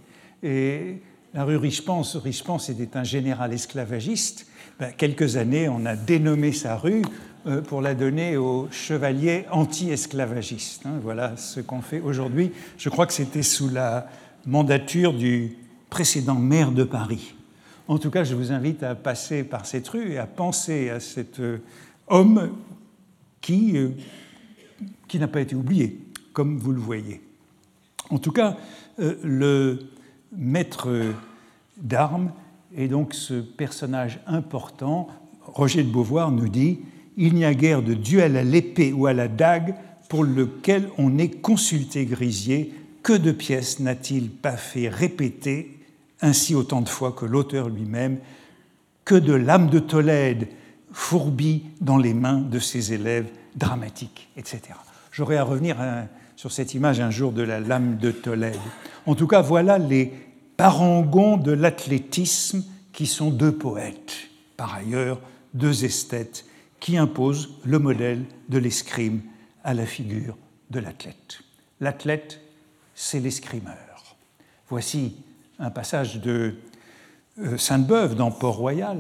Et la rue Richepense, Richepense était un général esclavagiste. Ben, quelques années, on a dénommé sa rue euh, pour la donner aux chevaliers anti-esclavagistes. Hein, voilà ce qu'on fait aujourd'hui. Je crois que c'était sous la mandature du précédent maire de Paris. En tout cas, je vous invite à passer par cette rue et à penser à cet euh, homme qui, euh, qui n'a pas été oublié, comme vous le voyez. En tout cas, euh, le maître d'armes est donc ce personnage important. Roger de Beauvoir nous dit « Il n'y a guère de duel à l'épée ou à la dague pour lequel on ait consulté Grisier. Que de pièces n'a-t-il pas fait répéter ainsi autant de fois que l'auteur lui-même, que de lames de Tolède fourbies dans les mains de ses élèves dramatiques, et cetera » J'aurai à revenir à, sur cette image un jour de la lame de Tolède. En tout cas, voilà les parangons de l'athlétisme qui sont deux poètes, par ailleurs deux esthètes, qui imposent le modèle de l'escrime à la figure de l'athlète. L'athlète, c'est l'escrimeur. Voici un passage de Sainte-Beuve dans Port-Royal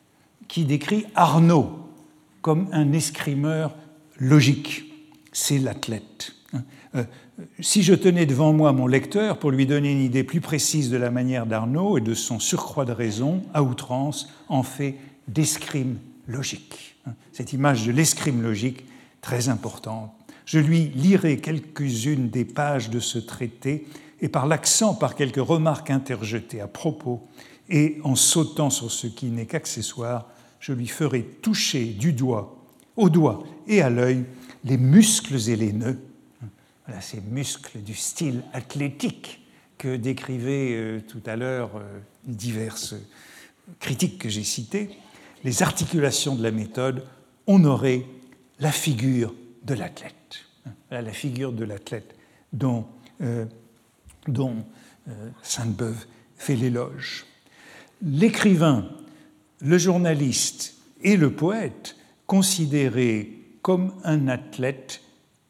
qui décrit Arnaud comme un escrimeur logique. C'est l'athlète. Euh, si je tenais devant moi mon lecteur pour lui donner une idée plus précise de la manière d'Arnaud et de son surcroît de raison, à outrance, en fait d'escrime logique. Cette image de l'escrime logique, très importante. Je lui lirai quelques-unes des pages de ce traité et par l'accent, par quelques remarques interjetées à propos et en sautant sur ce qui n'est qu'accessoire, je lui ferai toucher du doigt, au doigt et à l'œil les muscles et les nœuds. Voilà, ces muscles du style athlétique que décrivaient euh, tout à l'heure euh, diverses critiques que j'ai citées, les articulations de la méthode, on aurait la figure de l'athlète. Voilà la figure de l'athlète dont, euh, dont euh, Sainte-Beuve fait l'éloge. L'écrivain, le journaliste et le poète considérés comme un athlète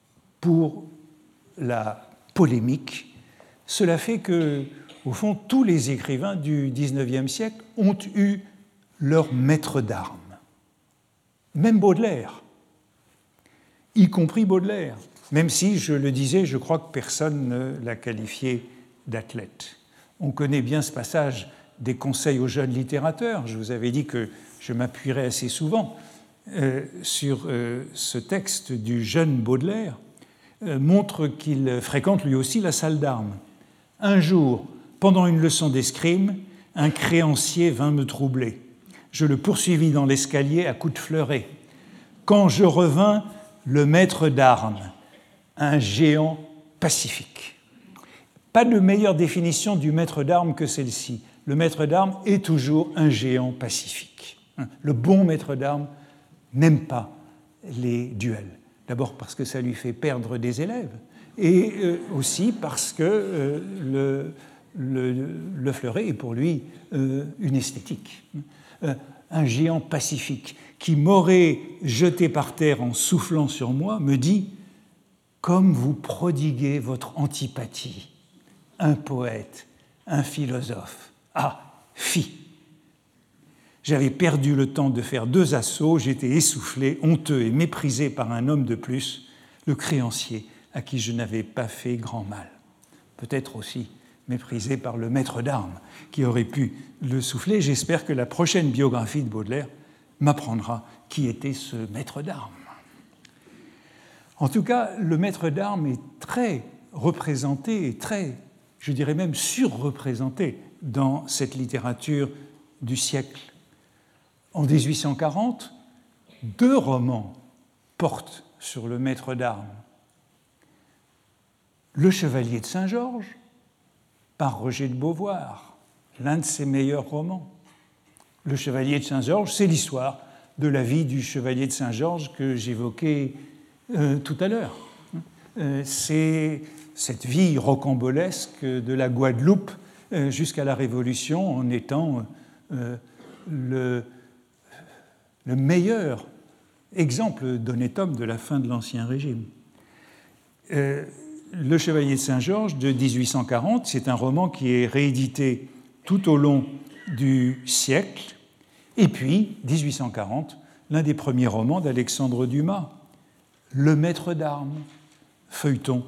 pour la polémique, cela fait que, au fond, tous les écrivains du dix-neuvième siècle ont eu leur maître d'armes. Même Baudelaire y compris Baudelaire, même si, je le disais, je crois que personne ne l'a qualifié d'athlète. On connaît bien ce passage des conseils aux jeunes littérateurs. Je vous avais dit que je m'appuierais assez souvent euh, sur euh, ce texte du jeune Baudelaire, euh, montre qu'il fréquente lui aussi la salle d'armes. Un jour, pendant une leçon d'escrime, un créancier vint me troubler. Je le poursuivis dans l'escalier à coups de fleuret. Quand je revins, le maître d'armes, un géant pacifique. Pas de meilleure définition du maître d'armes que celle-ci. Le maître d'armes est toujours un géant pacifique. Le bon maître d'armes n'aime pas les duels. D'abord parce que ça lui fait perdre des élèves, et aussi parce que le, le, le fleuret est pour lui une esthétique. Un géant pacifique qui m'aurait jeté par terre en soufflant sur moi me dit « Comme vous prodiguez votre antipathie, un poète, un philosophe, ah, fi !» J'avais perdu le temps de faire deux assauts, j'étais essoufflé, honteux et méprisé par un homme de plus, le créancier, à qui je n'avais pas fait grand mal. Peut-être aussi méprisé par le maître d'armes, qui aurait pu le souffler. J'espère que la prochaine biographie de Baudelaire m'apprendra qui était ce maître d'armes. En tout cas, le maître d'armes est très représenté et très, je dirais même surreprésenté dans cette littérature du siècle. En dix-huit cent quarante, deux romans portent sur le maître d'armes. Le Chevalier de Saint-Georges, par Roger de Beauvoir, l'un de ses meilleurs romans. Le Chevalier de Saint-Georges, c'est l'histoire de la vie du Chevalier de Saint-Georges que j'évoquais euh, tout à l'heure. Euh, c'est cette vie rocambolesque de la Guadeloupe euh, jusqu'à la Révolution, en étant euh, le, le meilleur exemple d'honnête homme de la fin de l'Ancien Régime. Euh, Le Chevalier de Saint-Georges de dix-huit cent quarante, c'est un roman qui est réédité tout au long du siècle. Et puis, dix-huit cent quarante, l'un des premiers romans d'Alexandre Dumas, Le Maître d'armes, feuilleton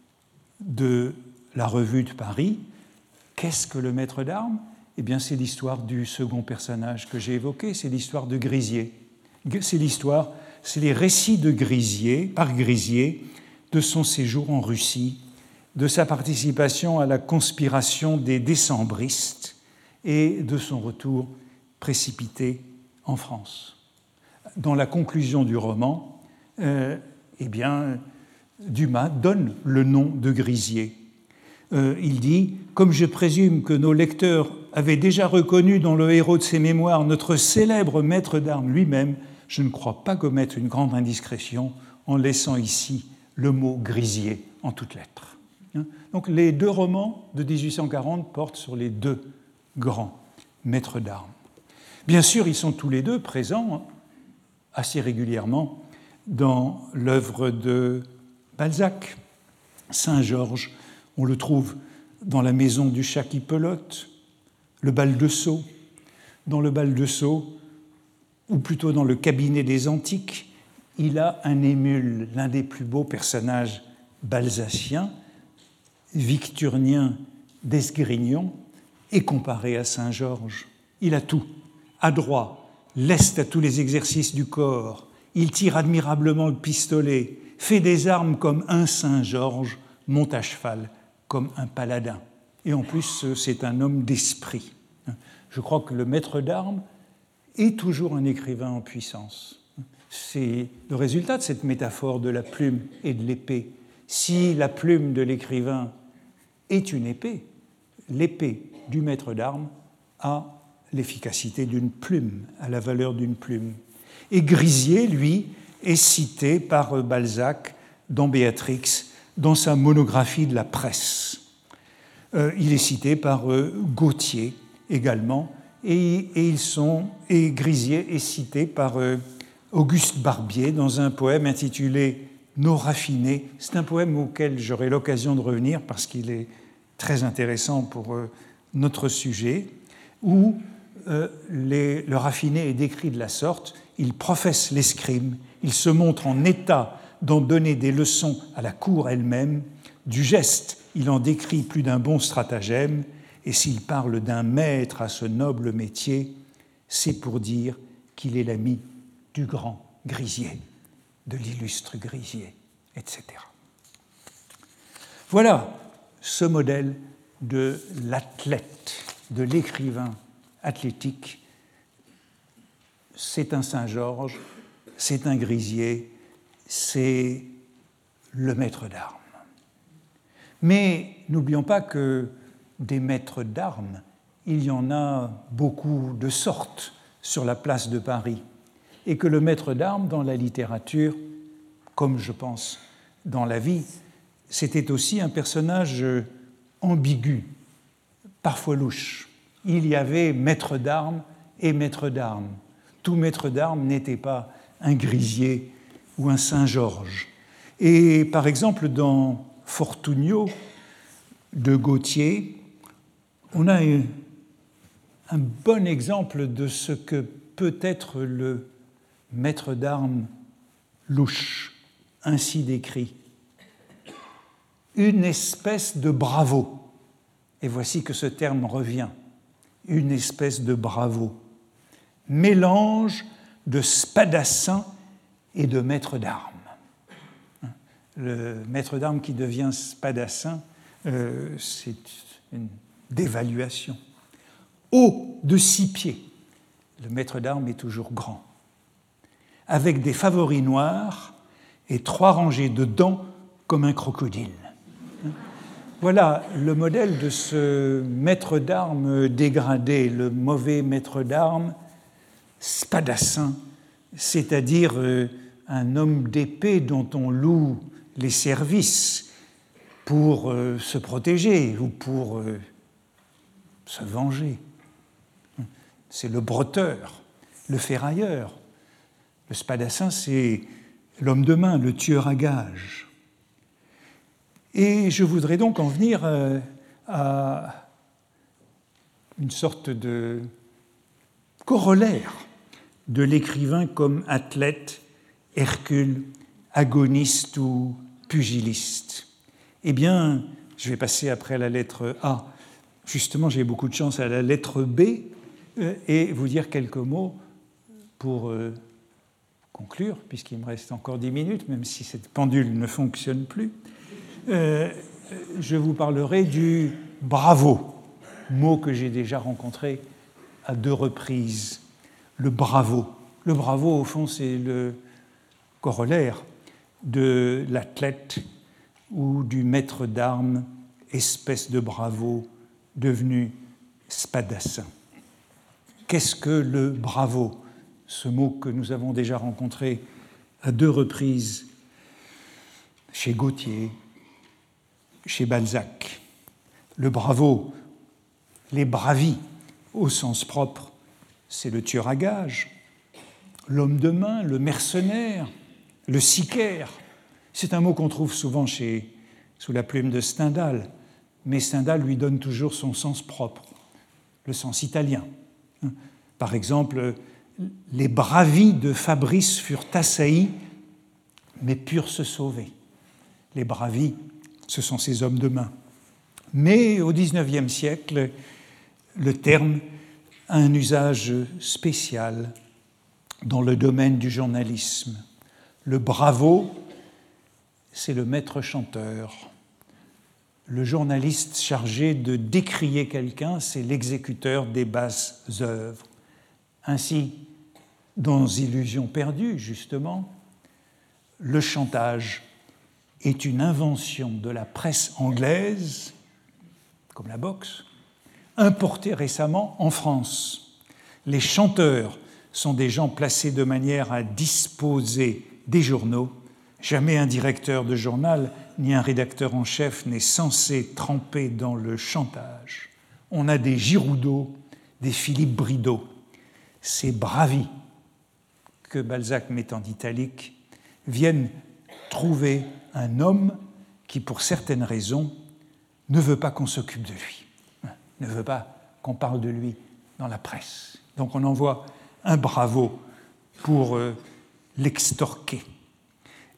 de la Revue de Paris. Qu'est-ce que le Maître d'armes ? Eh bien, c'est l'histoire du second personnage que j'ai évoqué, c'est l'histoire de Grisier. C'est l'histoire, c'est les récits de Grisier, par Grisier, de son séjour en Russie, de sa participation à la conspiration des décembristes et de son retour précipité en France. Dans la conclusion du roman, euh, eh bien, Dumas donne le nom de Grisier. Euh, il dit « Comme je présume que nos lecteurs avaient déjà reconnu dans le héros de ses mémoires notre célèbre maître d'armes lui-même, je ne crois pas commettre une grande indiscrétion en laissant ici le mot Grisier en toutes lettres. » Donc les deux romans de dix-huit cent quarante portent sur les deux grands maîtres d'armes. Bien sûr, ils sont tous les deux présents assez régulièrement dans l'œuvre de Balzac. Saint-Georges, on le trouve dans la maison du chat qui pelote, le bal de Sceaux. Dans le bal de Sceaux, ou plutôt dans le cabinet des antiques, il a un émule, l'un des plus beaux personnages balsaciens, victurnien d'Esgrignon, est comparé à Saint-Georges. Il a tout, adroit, leste à tous les exercices du corps, il tire admirablement le pistolet, fait des armes comme un Saint-Georges, monte à cheval comme un paladin. Et en plus, c'est un homme d'esprit. Je crois que le maître d'armes est toujours un écrivain en puissance. C'est le résultat de cette métaphore de la plume et de l'épée. Si la plume de l'écrivain est une épée, l'épée du maître d'armes a l'efficacité d'une plume, a la valeur d'une plume. Et Grisier, lui, est cité par Balzac dans Béatrix, dans sa monographie de la presse. Euh, il est cité par euh, Gautier également, et, et, ils sont, et Grisier est cité par euh, Auguste Barbier dans un poème intitulé « Nos raffinés ». C'est un poème auquel j'aurai l'occasion de revenir parce qu'il est très intéressant pour euh, notre sujet, où euh, les, le raffiné est décrit de la sorte: il professe l'escrime, il se montre en état d'en donner des leçons à la cour elle-même. Du geste, il en décrit plus d'un bon stratagème, et s'il parle d'un maître à ce noble métier, c'est pour dire qu'il est l'ami du grand Grisier, de l'illustre Grisier, et cetera. Voilà ce modèle de l'athlète, de l'écrivain athlétique. C'est un Saint-Georges, c'est un Grisier, c'est le maître d'armes. Mais n'oublions pas que des maîtres d'armes, il y en a beaucoup de sortes sur la place de Paris, et que le maître d'armes dans la littérature, comme je pense dans la vie, c'était aussi un personnage ambigu, parfois louche. Il y avait maître d'armes et maître d'armes. Tout maître d'armes n'était pas un Grisier ou un Saint-Georges. Et par exemple, dans Fortunio de Gautier, on a un bon exemple de ce que peut être le maître d'armes louche, ainsi décrit. Une espèce de bravo. Et voici que ce terme revient. Une espèce de bravo. Mélange de spadassin et de maître d'armes. Le maître d'armes qui devient spadassin, euh, c'est une dévaluation. Haut de six pieds. Le maître d'armes est toujours grand. Avec des favoris noirs et trois rangées de dents comme un crocodile. Voilà le modèle de ce maître d'armes dégradé, le mauvais maître d'armes spadassin, c'est-à-dire un homme d'épée dont on loue les services pour se protéger ou pour se venger. C'est le bretteur, le ferrailleur. Le spadassin, c'est l'homme de main, le tueur à gages. Et je voudrais donc en venir à une sorte de corollaire de l'écrivain comme athlète, Hercule, agoniste ou pugiliste. Eh bien, je vais passer après la lettre A. Justement, j'ai beaucoup de chance à la lettre B et vous dire quelques mots pour conclure, puisqu'il me reste encore dix minutes, même si cette pendule ne fonctionne plus. Euh, je vous parlerai du bravo, mot que j'ai déjà rencontré à deux reprises. Le bravo. Le bravo, au fond, c'est le corollaire de l'athlète ou du maître d'armes, espèce de bravo devenu spadassin. Qu'est-ce que le bravo ? Ce mot que nous avons déjà rencontré à deux reprises chez Gautier, chez Balzac. Le bravo, les bravis au sens propre, c'est le tueur à gages, l'homme de main, le mercenaire, le sicaire. C'est un mot qu'on trouve souvent chez, sous la plume de Stendhal, mais Stendhal lui donne toujours son sens propre, le sens italien. Par exemple, les bravis de Fabrice furent assaillis, mais purent se sauver. Les bravis, ce sont ces hommes de main. Mais au dix-neuvième siècle, le terme a un usage spécial dans le domaine du journalisme. Le bravo, c'est le maître chanteur. Le journaliste chargé de décrier quelqu'un, c'est l'exécuteur des basses œuvres. Ainsi, dans Illusions perdues, justement, le chantage est une invention de la presse anglaise, comme la boxe, importée récemment en France. Les chanteurs sont des gens placés de manière à disposer des journaux. Jamais un directeur de journal ni un rédacteur en chef n'est censé tremper dans le chantage. On a des Giroudot, des Philippe Bridot. Ces bravis que Balzac met en italique viennent trouver un homme qui, pour certaines raisons, ne veut pas qu'on s'occupe de lui, ne veut pas qu'on parle de lui dans la presse. Donc on envoie un bravo pour euh, l'extorquer.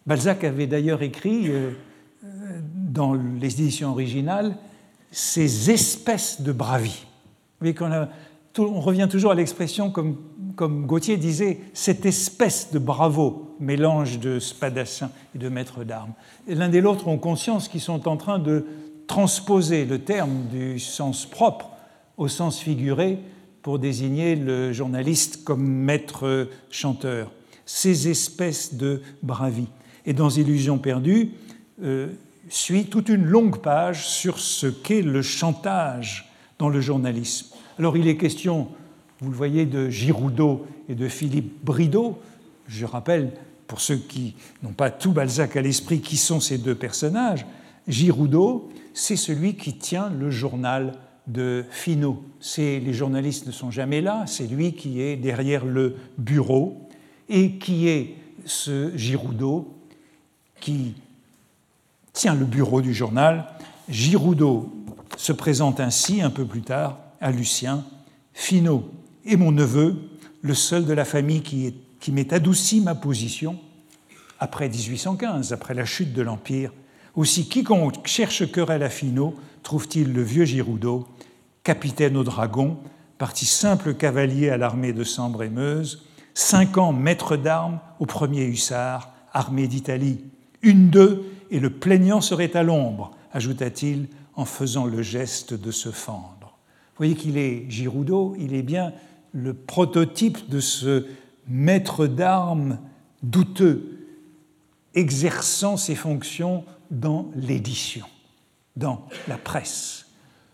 Balzac avait d'ailleurs écrit, euh, dans les éditions originales, ces espèces de bravi. Vous voyez qu'on a, on revient toujours à l'expression, comme, comme Gautier disait, cette espèce de bravo, mélange de spadassin et de maître d'armes. L'un et l'autre ont conscience qu'ils sont en train de transposer le terme du sens propre au sens figuré pour désigner le journaliste comme maître chanteur. Ces espèces de bravi. Et dans Illusions perdues, euh, suit toute une longue page sur ce qu'est le chantage dans le journalisme. Alors il est question, vous le voyez, de Giroudot et de Philippe Bridot. Je rappelle, pour ceux qui n'ont pas tout Balzac à l'esprit, qui sont ces deux personnages. Giroudot, c'est celui qui tient le journal de Finot. C'est, les journalistes ne sont jamais là, c'est lui qui est derrière le bureau et qui est ce Giroudot qui tient le bureau du journal. Giroudot se présente ainsi un peu plus tard à Lucien. Finot est mon neveu, le seul de la famille qui, est, qui m'ait adouci ma position après dix-huit cent quinze, après la chute de l'Empire. Aussi, quiconque cherche querelle à Finot trouve-t-il le vieux Giroudot, capitaine au dragon, parti simple cavalier à l'armée de Sambre et Meuse, cinq ans maître d'armes au premier hussard, armée d'Italie. Une d'eux, et le plaignant serait à l'ombre, ajouta-t-il en faisant le geste de se fendre. Vous voyez qu'il est Giroudot, il est bien le prototype de ce maître d'armes douteux, exerçant ses fonctions dans l'édition, dans la presse.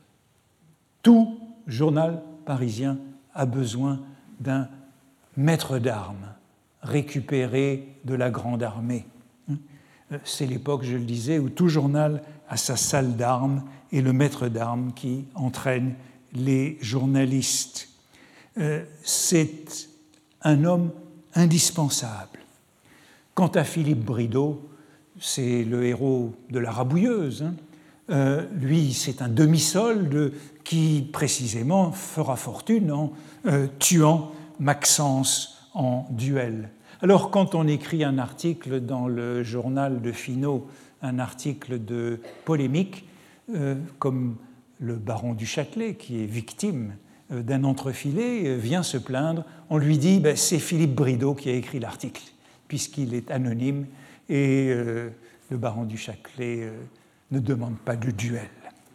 Tout journal parisien a besoin d'un maître d'armes récupéré de la grande armée. C'est l'époque, je le disais, où tout journal a sa salle d'armes et le maître d'armes qui entraîne les journalistes. Euh, c'est un homme indispensable. Quant à Philippe Bridot, c'est le héros de La Rabouilleuse. Hein. Euh, lui, c'est un demi-solde qui, précisément, fera fortune en euh, tuant Maxence en duel. Alors, quand on écrit un article dans le journal de Finot, un article de polémique, euh, comme le baron du Châtelet, qui est victime euh, d'un entrefilé, euh, vient se plaindre, on lui dit ben, « c'est Philippe Bridot qui a écrit l'article », puisqu'il est anonyme, et euh, le baron du Châtelet euh, ne demande pas de duel.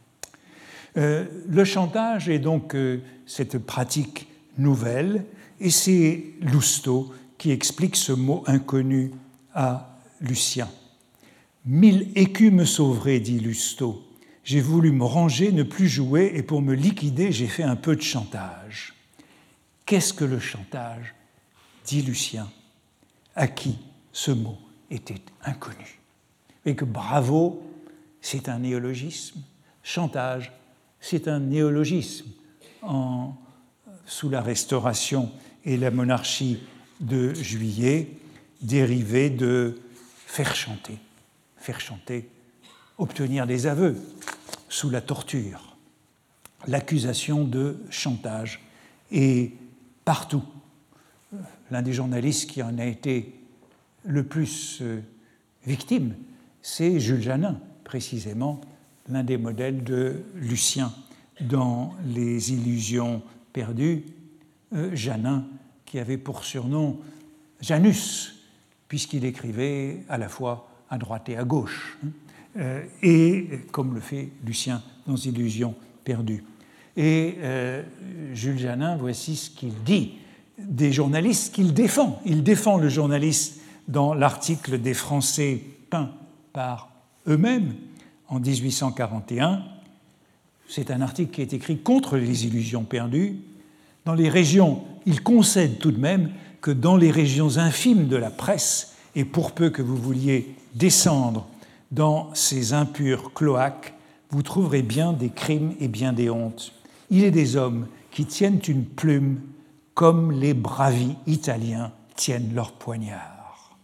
Euh, le chantage est donc euh, cette pratique nouvelle, et c'est Lousteau qui explique ce mot inconnu à Lucien. « Mille écus me sauveraient, dit Lousteau. J'ai voulu me ranger, ne plus jouer, et pour me liquider, j'ai fait un peu de chantage. » Qu'est-ce que le chantage ? Dit Lucien, à qui ce mot était inconnu. Et que bravo, c'est un néologisme. Chantage, c'est un néologisme. En, sous la Restauration et la monarchie de Juillet, dérivé de faire chanter, faire chanter, obtenir des aveux sous la torture. L'accusation de chantage est partout. L'un des journalistes qui en a été le plus victime, c'est Jules Janin, précisément, l'un des modèles de Lucien dans Les Illusions perdues. Euh, Janin, qui avait pour surnom Janus, puisqu'il écrivait à la fois à droite et à gauche, hein, euh, et comme le fait Lucien dans Illusions perdues. Et euh, Jules Janin, voici ce qu'il dit des journalistes qu'il défend. Il défend le journaliste dans l'article des Français peints par eux-mêmes en dix-huit cent quarante et un. C'est un article qui est écrit contre les illusions perdues. Dans les régions, il concède tout de même que dans les régions infimes de la presse, et pour peu que vous vouliez descendre dans ces impures cloaques, vous trouverez bien des crimes et bien des hontes. Il est des hommes qui tiennent une plume comme les bravi italiens tiennent leur poignard.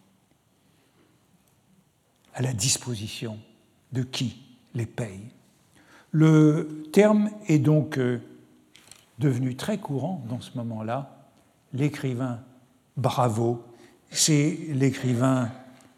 À la disposition de qui les paye. Le terme est donc devenu très courant dans ce moment-là. L'écrivain bravo, c'est l'écrivain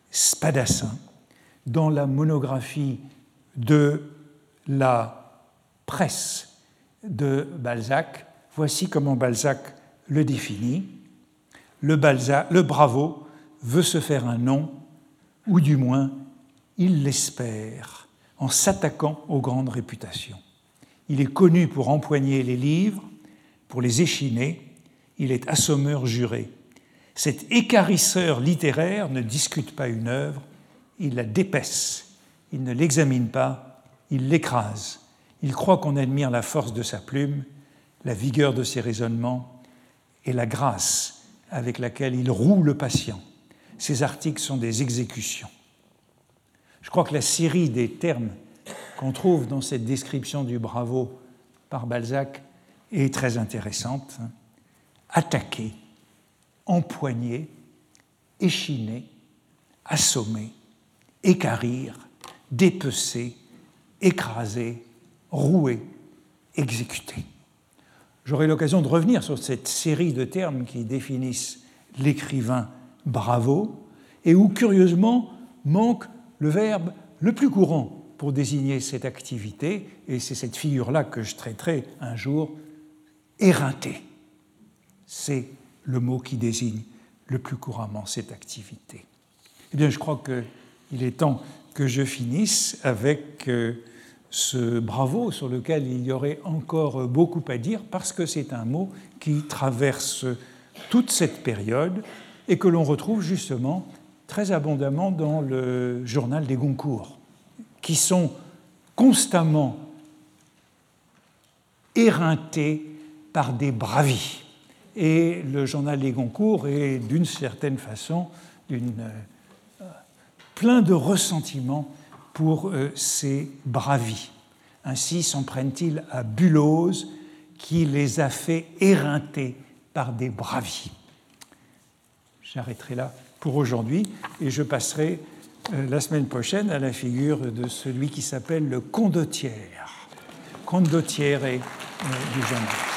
Spadassin dans la monographie de la presse de Balzac. Voici comment Balzac le définit. Le, Balzac, le bravo veut se faire un nom, ou du moins, il l'espère, en s'attaquant aux grandes réputations. Il est connu pour empoigner les livres, pour les échiner, il est assommeur juré. Cet équarrisseur littéraire ne discute pas une œuvre, il la dépaisse, il ne l'examine pas, il l'écrase. Il croit qu'on admire la force de sa plume, la vigueur de ses raisonnements et la grâce avec laquelle il roue le patient. Ces articles sont des exécutions. Je crois que la série des termes qu'on trouve dans cette description du bravo par Balzac est très intéressante. Attaquer, empoigner, échiner, assommer, équarrir, dépecer, écraser, rouer, exécuter. J'aurai l'occasion de revenir sur cette série de termes qui définissent l'écrivain bravo et où, curieusement, manque le verbe le plus courant pour désigner cette activité, et c'est cette figure-là que je traiterai un jour, éreinter. C'est le mot qui désigne le plus couramment cette activité. Eh bien, je crois qu'il est temps que je finisse avec ce bravo sur lequel il y aurait encore beaucoup à dire, parce que c'est un mot qui traverse toute cette période et que l'on retrouve justement très abondamment dans le journal des Goncourt, qui sont constamment éreintés par des bravis. Et le journal des Goncourt est d'une certaine façon d'une, euh, plein de ressentiment pour euh, ces bravis. Ainsi s'en prennent-ils à Bulose, qui les a fait éreinter par des bravis. J'arrêterai là pour aujourd'hui et je passerai euh, la semaine prochaine à la figure de celui qui s'appelle le condottiere, condottiere euh, du journal.